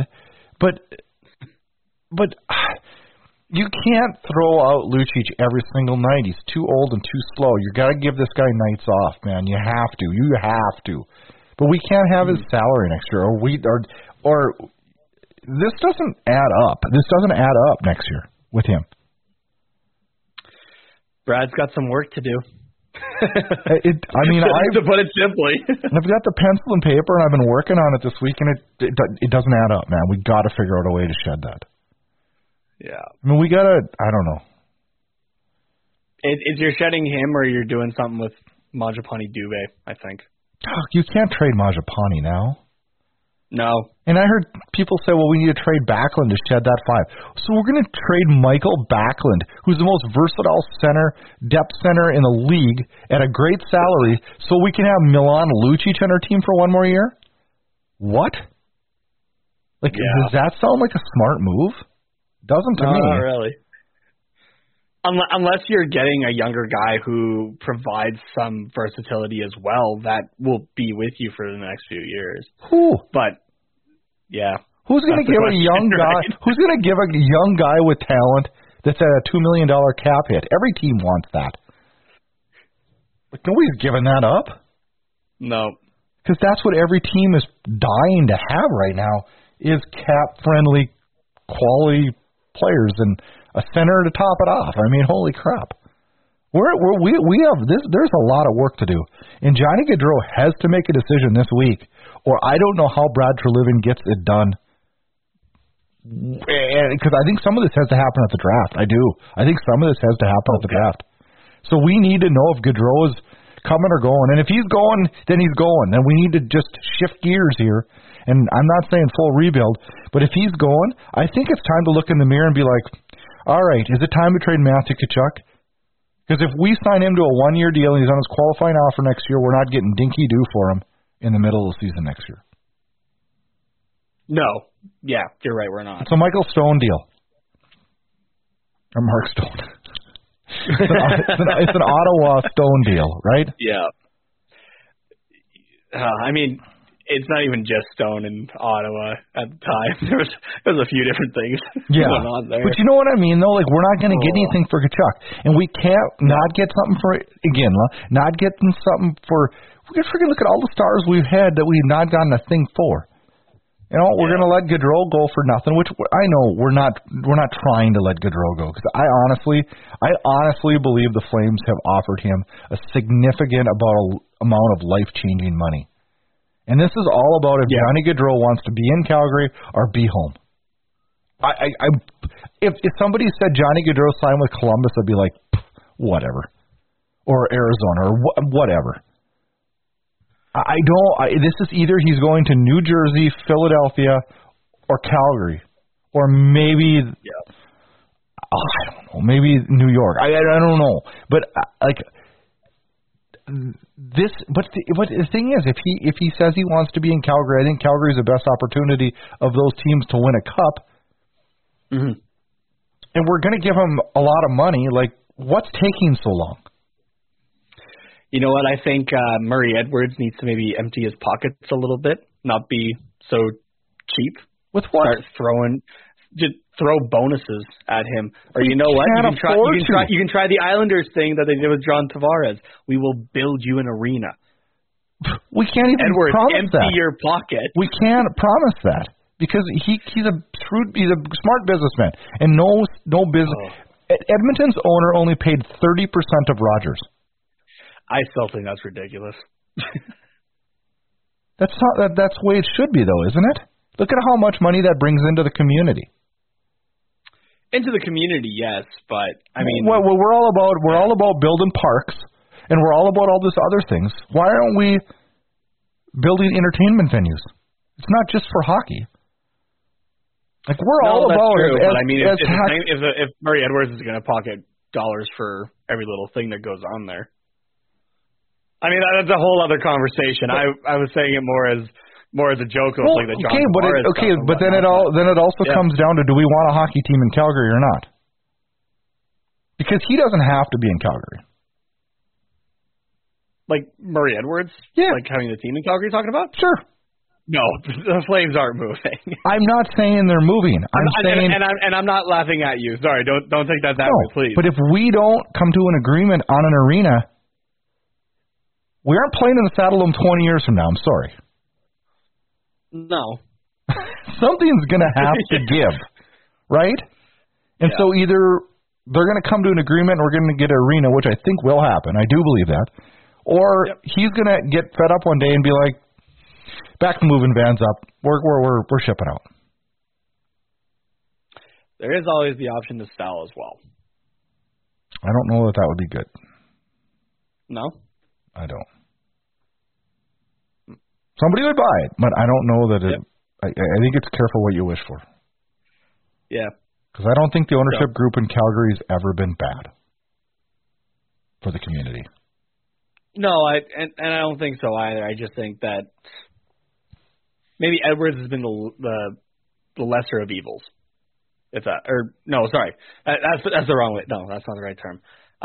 But you can't throw out Lucic every single night. He's too old and too slow. You got to give this guy nights off, man. You have to. You have to. But we can't have his salary next year, or this doesn't add up. This doesn't add up next year with him. Brad's got some work to do. To put it simply, I've got the pencil and paper, and I've been working on it this week, and it doesn't add up, man. We got to figure out a way to shed that. Yeah. We got to. I don't know. If you're shedding him, or you're doing something with Mangiapane Dubé, I think. You can't trade Mangiapane now. No. And I heard people say, well, we need to trade Backlund to shed that $5. So we're going to trade Michael Backlund, who's the most versatile depth center in the league, at a great salary, so we can have Milan Lucic on our team for one more year? What? Does that sound like a smart move? Doesn't to me. Not really. Unless you're getting a younger guy who provides some versatility as well, that will be with you for the next few years. Who? But, yeah. Who's going to give a young guy? Right? Who's going to give a young guy with talent that's at a $2 million cap hit? Every team wants that. Like nobody's giving that up. No. Because that's what every team is dying to have right now is cap-friendly, quality players and a center to top it off. I mean, holy crap. We have this. There's a lot of work to do, and Johnny Gaudreau has to make a decision this week, or I don't know how Brad Treliving gets it done. Because I think some of this has to happen at the draft. I do. I think some of this has to happen at the draft. So we need to know if Gaudreau is coming or going, and if he's going, then he's going. Then we need to just shift gears here. And I'm not saying full rebuild, but if he's going, I think it's time to look in the mirror and be like, all right, is it time to trade Matthew Tkachuk? Because if we sign him to a one-year deal and he's on his qualifying offer next year, we're not getting dinky-doo for him in the middle of the season next year. No. Yeah, you're right, we're not. It's a Michael Stone deal. Or Mark Stone. it's an Ottawa Stone deal, right? Yeah. I mean, it's not even just Stone in Ottawa at the time. There was a few different things going on there. But you know what I mean, though? Like, we're not going to get anything for Tkachuk. And we can't not get something for, again, not getting something for, we can freaking look at all the stars we've had that we've not gotten a thing for. You know, we're going to let Gaudreau go for nothing, which I know we're not trying to let Gaudreau go, because I honestly believe the Flames have offered him a significant amount of life-changing money. And this is all about if Johnny Gaudreau wants to be in Calgary or be home. If somebody said Johnny Gaudreau signed with Columbus, I'd be like, whatever, or Arizona or whatever. This is either he's going to New Jersey, Philadelphia, or Calgary, or maybe I don't know, maybe New York. I don't know, but But the thing is, if he says he wants to be in Calgary, I think Calgary is the best opportunity of those teams to win a cup. Mm-hmm. And we're going to give him a lot of money. Like, what's taking so long? You know what? I think Murray Edwards needs to maybe empty his pockets a little bit, not be so cheap. With what? Just throw bonuses at him. Or you know what? You can try the Islanders thing that they did with John Tavares. We will build you an arena. We can't even Edwards, promise that. Empty your pocket. We can't promise that because he's a smart businessman and no business. Edmonton's owner only paid 30% of Rogers. I still think that's ridiculous. That's the way it should be, though, isn't it? Look at how much money that brings into the community. Into the community, yes, but I mean, well, we're all about building parks, and we're all about all these other things. Why aren't we building entertainment venues? It's not just for hockey. Like that's true, but I mean, if Murray Edwards is going to pocket dollars for every little thing that goes on there, I mean that's a whole other conversation. I was saying it more as a joke of like the John Tavares but then it also comes down to, do we want a hockey team in Calgary or not? Because he doesn't have to be in Calgary. Like Murray Edwards? Yeah. Like having the team in Calgary you're talking about? Sure. No, the Flames aren't moving. I'm not saying they're moving. I'm not laughing at you. Sorry, don't take that way, please. But if we don't come to an agreement on an arena, we aren't playing in the Saddledome 20 years from now. I'm sorry. No. Something's going to have to give, right? And so either they're going to come to an agreement and we're going to get an arena, which I think will happen. I do believe that. Or he's going to get fed up one day and be like, back to moving vans up. We're shipping out. There is always the option to sell as well. I don't know that would be good. No? I don't. Somebody would buy it, but I don't know that it. I think it's careful what you wish for. Yeah. Because I don't think the ownership group in Calgary has ever been bad for the community. No, I don't think so either. I just think that maybe Edwards has been the lesser of evils. That's the wrong way. No, that's not the right term.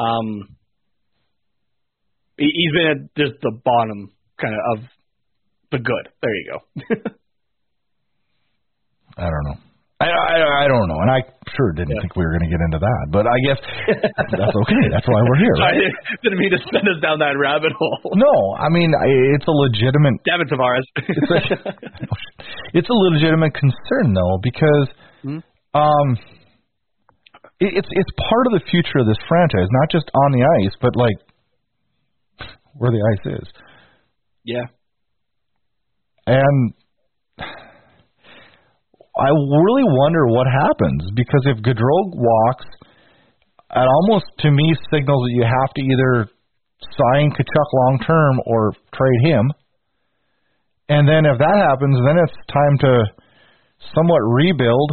He's been at just the bottom kind of the good. There you go. I don't know. I don't know, and I sure didn't think we were going to get into that, but I guess that's okay. That's why we're here, right? I didn't mean to send us down that rabbit hole. No, I mean it's a legitimate. Damn it, Tavares. It's a legitimate concern though, because it's part of the future of this franchise, not just on the ice, but like where the ice is. Yeah, and I really wonder what happens, because if Gaudreau walks, it almost, to me, signals that you have to either sign Tkachuk long-term or trade him. And then if that happens, then it's time to somewhat rebuild.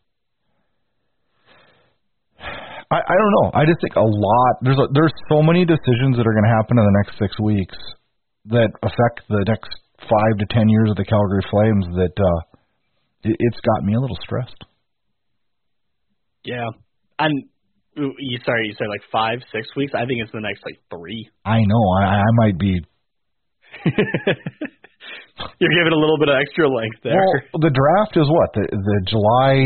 I don't know. I just think a lot. There's so many decisions that are going to happen in the next 6 weeks that affect the next 5 to 10 years of the Calgary Flames that it's got me a little stressed. Yeah. And you said like 5, 6 weeks? I think it's the next like 3. I know. I might be. You're giving a little bit of extra length there. Well, the draft is what? The July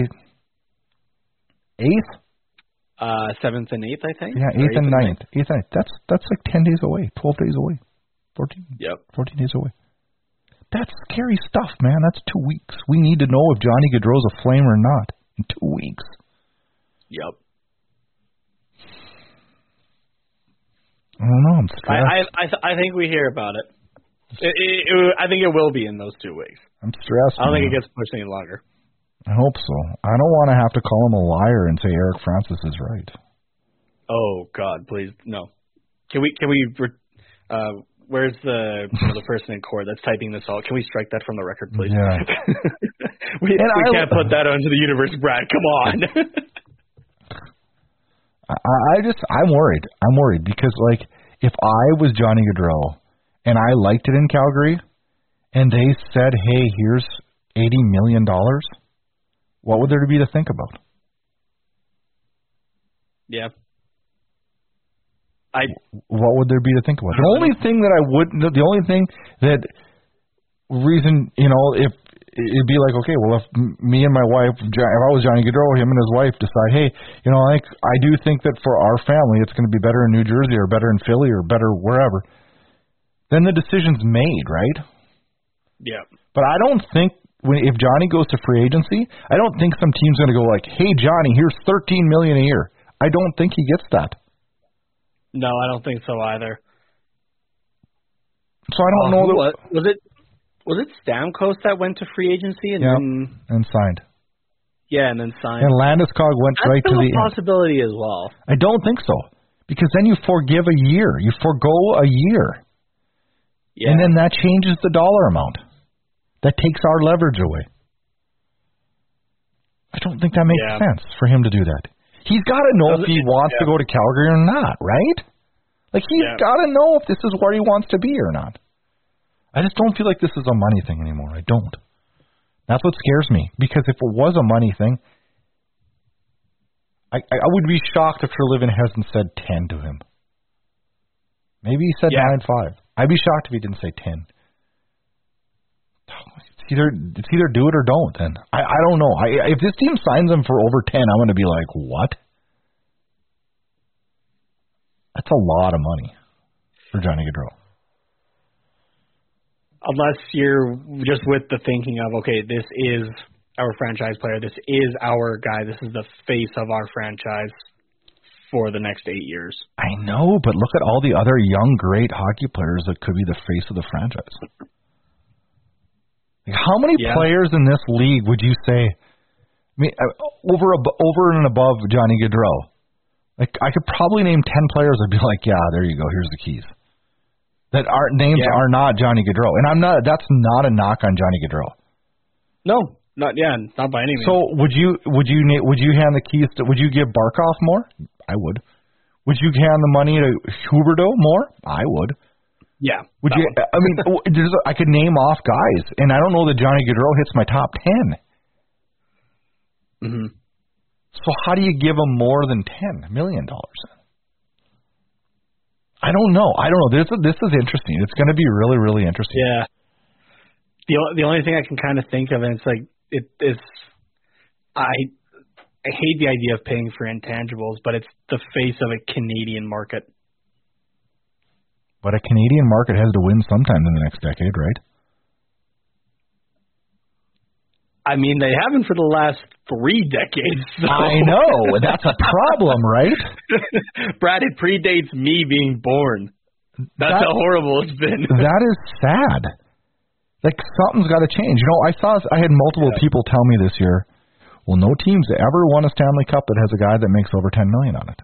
8th? 7th and 8th, I think. Yeah, 8th and 9th. 8th and 9th. That's like 10 days away, 12 days away, 14. Yep. 14 days away. That's scary stuff, man. That's 2 weeks. We need to know if Johnny Gaudreau's a Flame or not in 2 weeks. Yep. I don't know. I'm stressed. I think we hear about it. I think it will be in those 2 weeks. I'm stressed. I don't think it gets pushed any longer. I hope so. I don't want to have to call him a liar and say Eric Francis is right. Oh God, please no. Can we? Where's the person in court that's typing this all? Can we strike that from the record, please? Yeah. we can't put that onto the universe, Brad. Come on. I'm worried. I'm worried because, like, if I was Johnny Gaudreau and I liked it in Calgary and they said, hey, here's $80 million, what would there be to think about? Yeah. What would there be to think about? The only thing that reason, if it'd be like, okay, well, if me and my wife, if I was Johnny Gaudreau, him and his wife decide, hey, I do think that for our family, it's going to be better in New Jersey or better in Philly or better wherever, then the decision's made, right? Yeah. But I don't think if Johnny goes to free agency, I don't think some team's going to go like, hey, Johnny, here's $13 million a year. I don't think he gets that. No, I don't think so either. So I don't know. Was it Stamkos that went to free agency and signed? Yeah, and then signed. And Landeskog went right to the end. That's a possibility as well. I don't think so, because then you forgive a year. You forgo a year. Yeah. And then that changes the dollar amount. That takes our leverage away. I don't think that makes sense for him to do that. He's got to know if he wants to go to Calgary or not, right? Like, he's got to know if this is where he wants to be or not. I just don't feel like this is a money thing anymore. I don't. That's what scares me, because if it was a money thing, I would be shocked if Treliving hasn't said 10 to him. Maybe he said 9.5. I'd be shocked if he didn't say 10. It's either do it or don't. Then I don't know. If this team signs him for over 10, I'm going to be like, what? That's a lot of money for Johnny Gaudreau. Unless you're just with the thinking of, okay, this is our franchise player, this is our guy, this is the face of our franchise for the next 8 years. I know, but look at all the other young, great hockey players that could be the face of the franchise. How many players in this league would you say, over and above Johnny Gaudreau? Like, I could probably name 10 players I'd be like, yeah, there you go, here's the keys. That our names are not Johnny Gaudreau. And that's not a knock on Johnny Gaudreau. No, not by any means. So would you hand the keys to, would you give Barkov more? I would. Would you hand the money to Huberdeau more? I would. Yeah. Would you? I mean, I could name off guys, and I don't know that Johnny Gaudreau hits my top 10. Mm-hmm. So how do you give him more than $10 million? I don't know. This is interesting. It's going to be really, really interesting. Yeah. The only thing I can kind of think of, and it's like it's I hate the idea of paying for intangibles, but it's the face of a Canadian market. But a Canadian market has to win sometime in the next decade, right? I mean, they haven't for the last 3 decades. So. I know. That's a problem, right? Brad, it predates me being born. That's how horrible it's been. That is sad. Like, something's got to change. You know, I had multiple people tell me this year, well, no team's ever won a Stanley Cup that has a guy that makes over $10 million on it.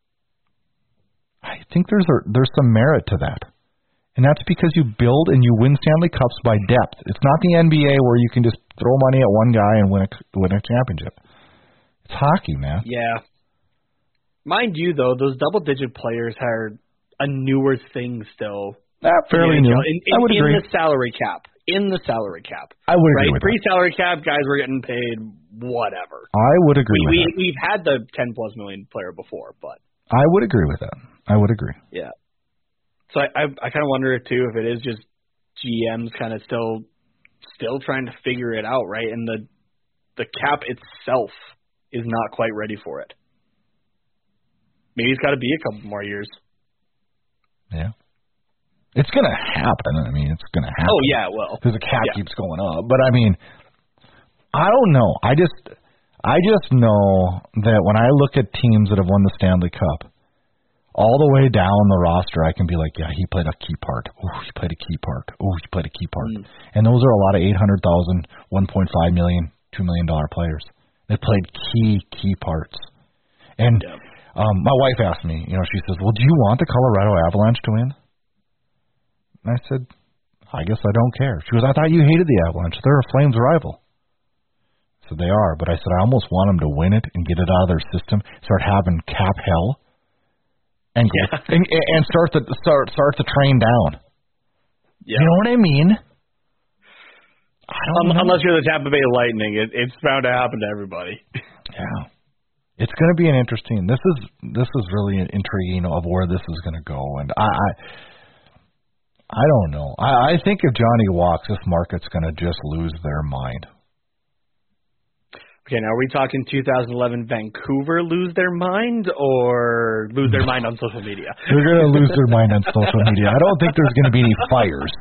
I think there's some merit to that. And that's because you build and you win Stanley Cups by depth. It's not the NBA where you can just throw money at one guy and win a championship. It's hockey, man. Yeah. Mind you, though, those double-digit players are a newer thing still. Fairly new. I would agree. In the salary cap. I would agree with that. Pre-salary cap, guys were getting paid whatever. I would agree with that. We've had the 10-plus million player before, but... I would agree with that. I would agree. Yeah. So I kind of wonder, too, if it is just GMs kind of still trying to figure it out, right? And the cap itself is not quite ready for it. Maybe it's got to be a couple more years. Yeah. It's going to happen. I mean, it's going to happen. Oh, yeah, well. Because the cap keeps going up. But, I mean, I don't know. I just know that when I look at teams that have won the Stanley Cup, all the way down the roster, I can be like, yeah, he played a key part. Oh, he played a key part. Oh, he played a key part. And those are a lot of $800,000, $1.5 million, $2 million players. They played key parts. And my wife asked me, she says, well, do you want the Colorado Avalanche to win? And I said, I guess I don't care. She goes, I thought you hated the Avalanche. They're a Flames rival. I said, they are. But I said, I almost want them to win it and get it out of their system, start having cap hell. And start the train down. Yeah. You know what I mean? I don't know. Unless you're the Tampa Bay Lightning, it's bound to happen to everybody. Yeah, it's going to be an interesting. This is really intriguing of where this is going to go, and I don't know. I think if Johnny walks, this market's going to just lose their mind. Okay, now are we talking 2011 Vancouver lose their mind or lose their mind on social media? They're going to lose their mind on social media. I don't think there's going to be any fires.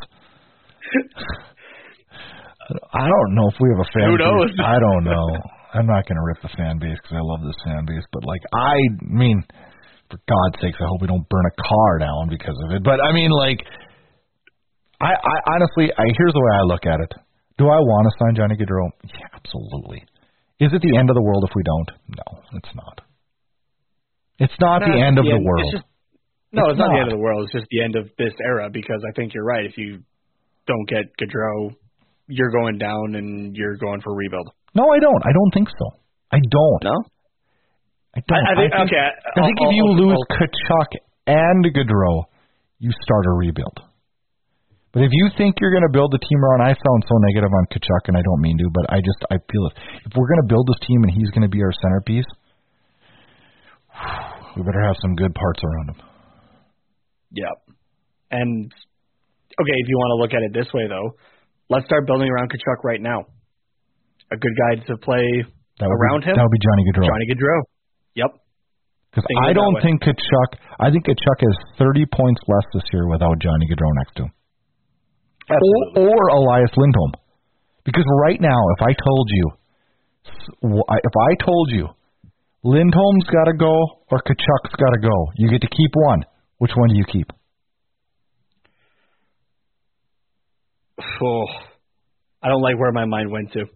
I don't know if we have a fan base. Who knows? I don't know. I'm not going to rip the fan base because I love this fan base. But, I mean, for God's sakes, I hope we don't burn a car down because of it. But, I mean, I honestly, here's the way I look at it. Do I want to sign Johnny Gaudreau? Yeah, absolutely. Is it the end of the world if we don't? No, it's not. It's not the end of the world. It's not the end of the world. It's just the end of this era because I think you're right. If you don't get Gaudreau, you're going down and you're going for rebuild. No, I don't. I don't think so. I don't. No? I don't. I think if you lose Tkachuk and Gaudreau, you start a rebuild. But if you think you're going to build the team around, I sound so negative on Tkachuk, and I don't mean to, but I feel if we're going to build this team and he's going to be our centerpiece, we better have some good parts around him. Yeah. And, okay, if you want to look at it this way, though, let's start building around Tkachuk right now. A good guy to play around him? That would be Johnny Gaudreau. Johnny Gaudreau. Yep. Because I don't think Tkachuk has 30 points less this year without Johnny Gaudreau next to him. Or Elias Lindholm. Because right now, if I told you Lindholm's got to go or Tkachuk's got to go, you get to keep one. Which one do you keep? Oh, I don't like where my mind went to.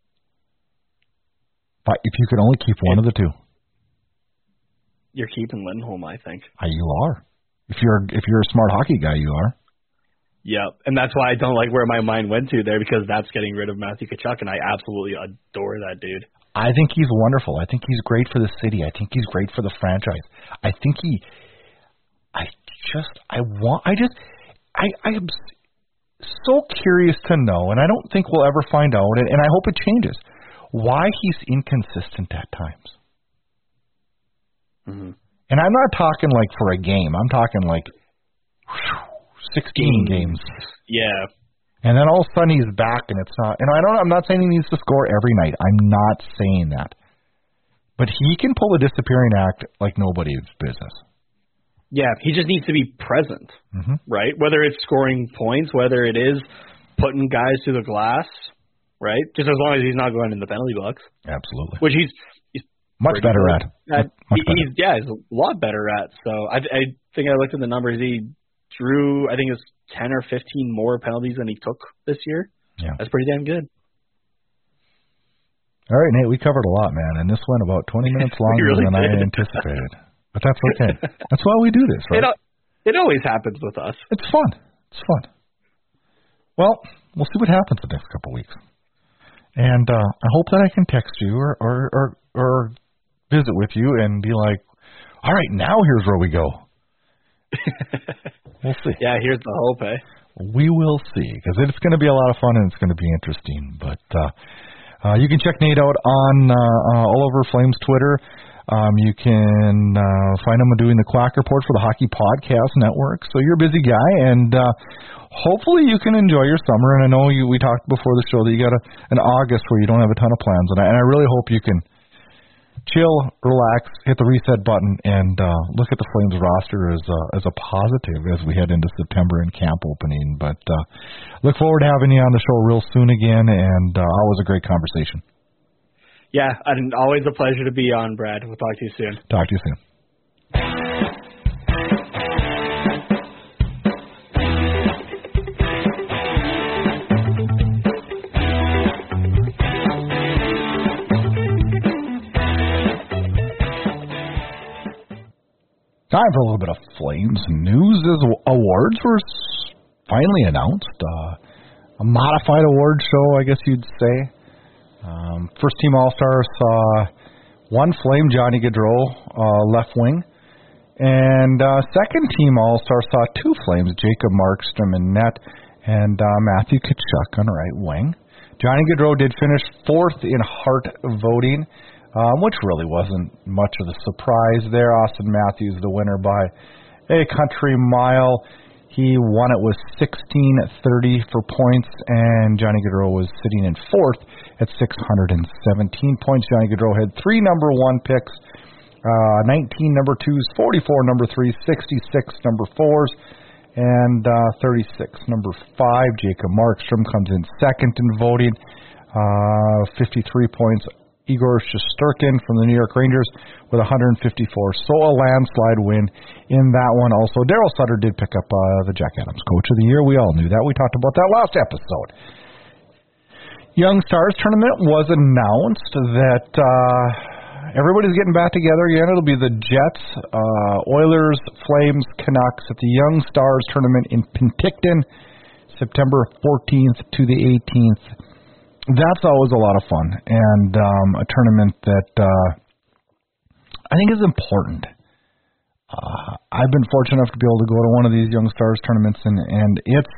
But if you could only keep one of the two. You're keeping Lindholm, I think. You are. If you're a smart hockey guy, you are. Yeah, and that's why I don't like where my mind went to there because that's getting rid of Matthew Tkachuk, and I absolutely adore that dude. I think he's wonderful. I think he's great for the city. I think he's great for the franchise. I think I am so curious to know, and I don't think we'll ever find out, and I hope it changes, why he's inconsistent at times. Mm-hmm. And I'm not talking for a game. I'm talking 16 games. Yeah. And then all of a sudden he's back, and it's not. And I'm not saying he needs to score every night. I'm not saying that. But he can pull a disappearing act like nobody's business. Yeah, he just needs to be present, right? Whether it's scoring points, whether it is putting guys to the glass, right? Just as long as he's not going in the penalty box. Absolutely. Which he's much better at. He's a lot better at. So I think I looked at the numbers. He drew, I think it was 10 or 15 more penalties than he took this year. Yeah. That's pretty damn good. All right, Nate, we covered a lot, man, and this went about 20 minutes longer really than I anticipated. But that's okay. That's why we do this, right? It always happens with us. It's fun. It's fun. Well, we'll see what happens the next couple of weeks. And I hope that I can text you or visit with you and be like, all right, now here's where we go. We'll see. Yeah, here's the hope, eh? We will see, because it's going to be a lot of fun and it's going to be interesting. But you can check Nate out on all over Flames Twitter. You can find him doing the Quack Report for the Hockey Podcast Network. So you're a busy guy, and hopefully you can enjoy your summer. And I know we talked before the show that you got an August where you don't have a ton of plans, and I really hope you can chill, relax, hit the reset button, and look at the Flames roster as a positive as we head into September and camp opening. But look forward to having you on the show real soon again, and always a great conversation. Yeah, and always a pleasure to be on, Brad. We'll talk to you soon. Talk to you soon. Time for a little bit of Flames news. As awards were finally announced. A modified award show, I guess you'd say. First team All-Star saw one Flame, Johnny Gaudreau, left wing. And second team All-Star saw two Flames, Jacob Markstrom in net and Matthew Tkachuk on right wing. Johnny Gaudreau did finish fourth in Hart voting, which really wasn't much of a surprise there. Austin Matthews, the winner by a country mile. He won it with 1630 for points, and Johnny Gaudreau was sitting in fourth at 617 points. Johnny Gaudreau had 3 number 1 picks, 19 number 2s, 44 number 3s, 66 number 4s, and 36 number 5. Jacob Markstrom comes in second in voting, 53 points. Igor Shesterkin from the New York Rangers with 154. So a landslide win in that one. Also, Daryl Sutter did pick up the Jack Adams Coach of the Year. We all knew that. We talked about that last episode. Young Stars Tournament was announced that everybody's getting back together again. It'll be the Jets, Oilers, Flames, Canucks at the Young Stars Tournament in Penticton, September 14th to the 18th. That's always a lot of fun, and a tournament that I think is important. I've been fortunate enough to be able to go to one of these Young Stars tournaments, and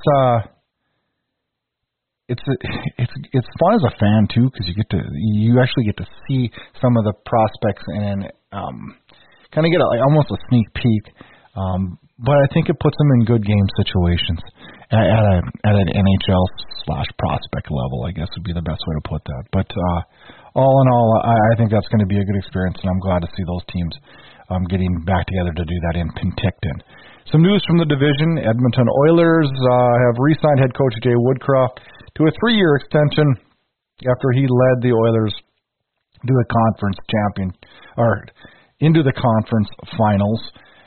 it's fun as a fan too, because you actually get to see some of the prospects and kind of get almost a sneak peek. But I think it puts them in good game situations at an NHL/prospect level, I guess would be the best way to put that. But all in all, I think that's going to be a good experience, and I'm glad to see those teams getting back together to do that in Penticton. Some news from the division. Edmonton Oilers have re-signed head coach Jay Woodcroft to a 3-year extension after he led the Oilers to the conference into the conference finals.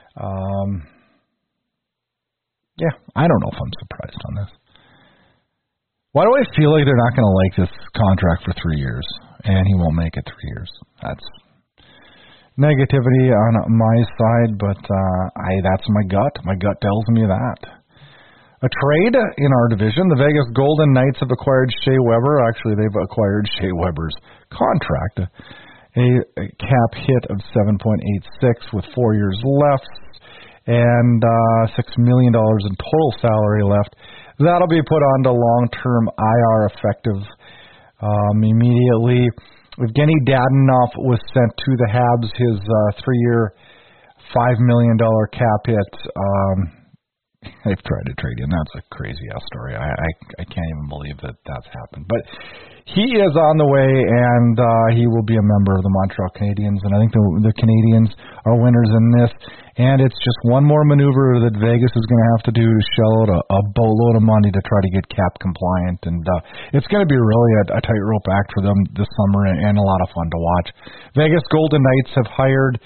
Yeah, I don't know if I'm surprised on this. Why do I feel like they're not going to like this contract for 3 years, and he won't make it 3 years? That's negativity on my side, but that's my gut. My gut tells me that. A trade in our division. The Vegas Golden Knights have acquired Shea Weber. Actually, they've acquired Shea Weber's contract. A cap hit of 7.86 with 4 years left. And $6 million in total salary left. That'll be put onto long-term IR effective immediately. Evgeny Dadonov was sent to the Habs. His 3-year, $5 million cap hit. they've tried to trade him. That's a crazy-ass story. I can't even believe that that's happened. But he is on the way, and he will be a member of the Montreal Canadiens, and I think the Canadiens are winners in this. And it's just one more maneuver that Vegas is going to have to do to shell out a boatload of money to try to get cap compliant. And it's going to be really a tightrope act for them this summer and a lot of fun to watch. Vegas Golden Knights have hired,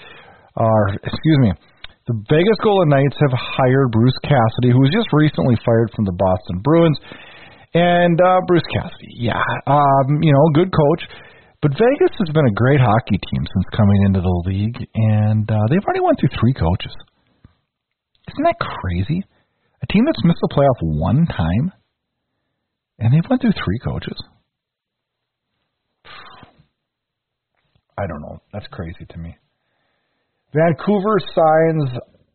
the Vegas Golden Knights have hired Bruce Cassidy, who was just recently fired from the Boston Bruins. And Bruce Cassidy, good coach. But Vegas has been a great hockey team since coming into the league, and they've already went through 3 coaches. Isn't that crazy? A team that's missed the playoff 1 time, and they've went through 3 coaches. I don't know. That's crazy to me. Vancouver signs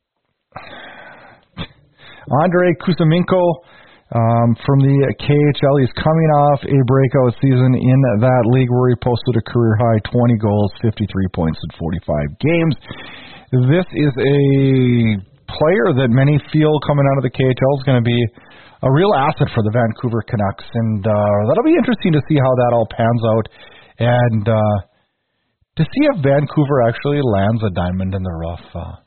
Andrei Kuzmenko from the KHL. He's coming off a breakout season in that league where he posted a career-high 20 goals, 53 points in 45 games. This is a player that many feel coming out of the KHL is going to be a real asset for the Vancouver Canucks, and that'll be interesting to see how that all pans out, and to see if Vancouver actually lands a diamond in the rough.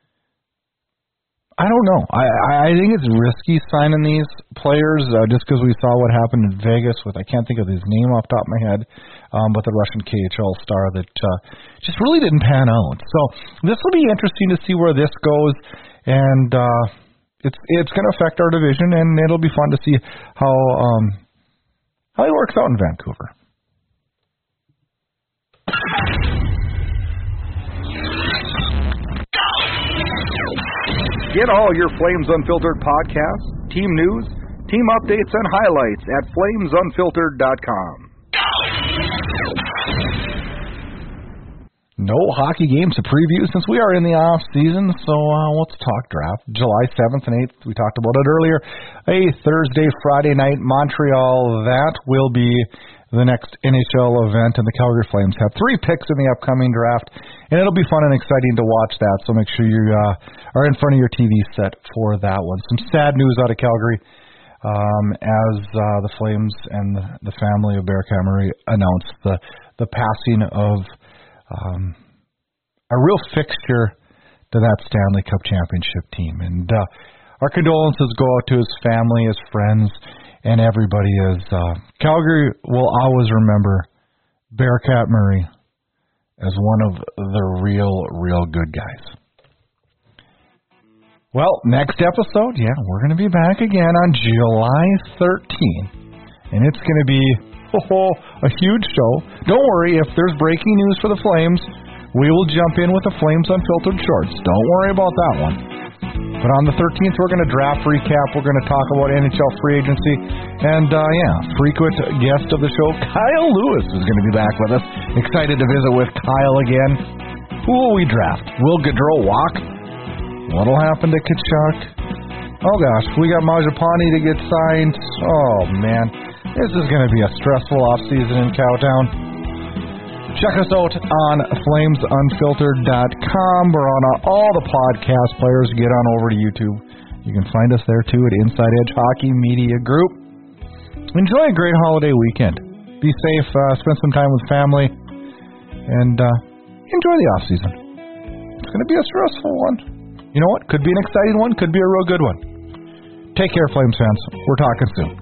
I don't know. I think it's risky signing these players just because we saw what happened in Vegas with, I can't think of his name off the top of my head, but the Russian KHL star that just really didn't pan out. So this will be interesting to see where this goes, and it's going to affect our division, and it'll be fun to see how he works out in Vancouver. Get all your Flames Unfiltered podcasts, team news, team updates, and highlights at FlamesUnfiltered.com. No hockey games to preview since we are in the off season, so let's talk draft. July 7th and 8th, we talked about it earlier. A Thursday, Friday night, Montreal. That will be the next NHL event, and the Calgary Flames have 3 picks in the upcoming draft, and it'll be fun and exciting to watch that, so make sure you are in front of your TV set for that one. Some sad news out of Calgary as the Flames and the family of Bear Camry announced the passing of a real fixture to that Stanley Cup championship team. And our condolences go out to his family, his friends, and everybody. As Calgary will always remember Bearcat Murray as one of the real good guys. Well, next episode, we're going to be back again on July 13th, and it's going to be a huge show. Don't worry, if there's breaking news for the Flames, we will jump in with the Flames Unfiltered shorts. Don't worry about that one. But on the 13th, we're going to draft recap. We're going to talk about NHL free agency. And, frequent guest of the show, Kyle Lewis, is going to be back with us. Excited to visit with Kyle again. Who will we draft? Will Gaudreau walk? What'll happen to Tkachuk? Oh, gosh, we got Mangiapane to get signed. Oh, man. This is going to be a stressful offseason in Cowtown. Check us out on FlamesUnfiltered.com. We're on all the podcast players. Get on over to YouTube. You can find us there, too, at Inside Edge Hockey Media Group. Enjoy a great holiday weekend. Be safe. Spend some time with family. And enjoy the off-season. It's going to be a stressful one. You know what? Could be an exciting one. Could be a real good one. Take care, Flames fans. We're talking soon.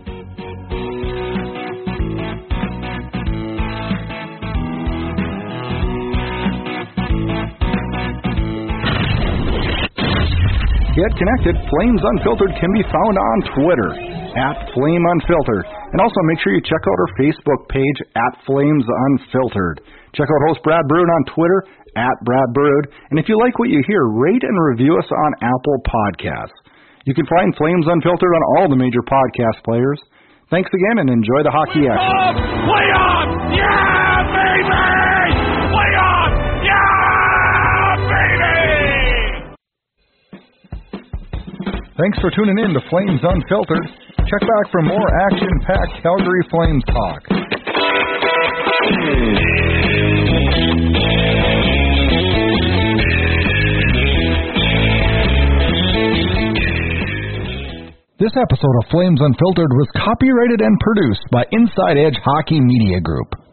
Get connected. Flames Unfiltered can be found on Twitter @FlameUnfiltered. And also make sure you check out our Facebook page @FlamesUnfiltered. Check out host Brad Brood on Twitter @BradBrood. And if you like what you hear, rate and review us on Apple Podcasts. You can find Flames Unfiltered on all the major podcast players. Thanks again and enjoy the hockey action. Playoffs! Yeah, baby! Playoffs! Yeah, baby! Thanks for tuning in to Flames Unfiltered. Check back for more action-packed Calgary Flames talk. This episode of Flames Unfiltered was copyrighted and produced by Inside Edge Hockey Media Group.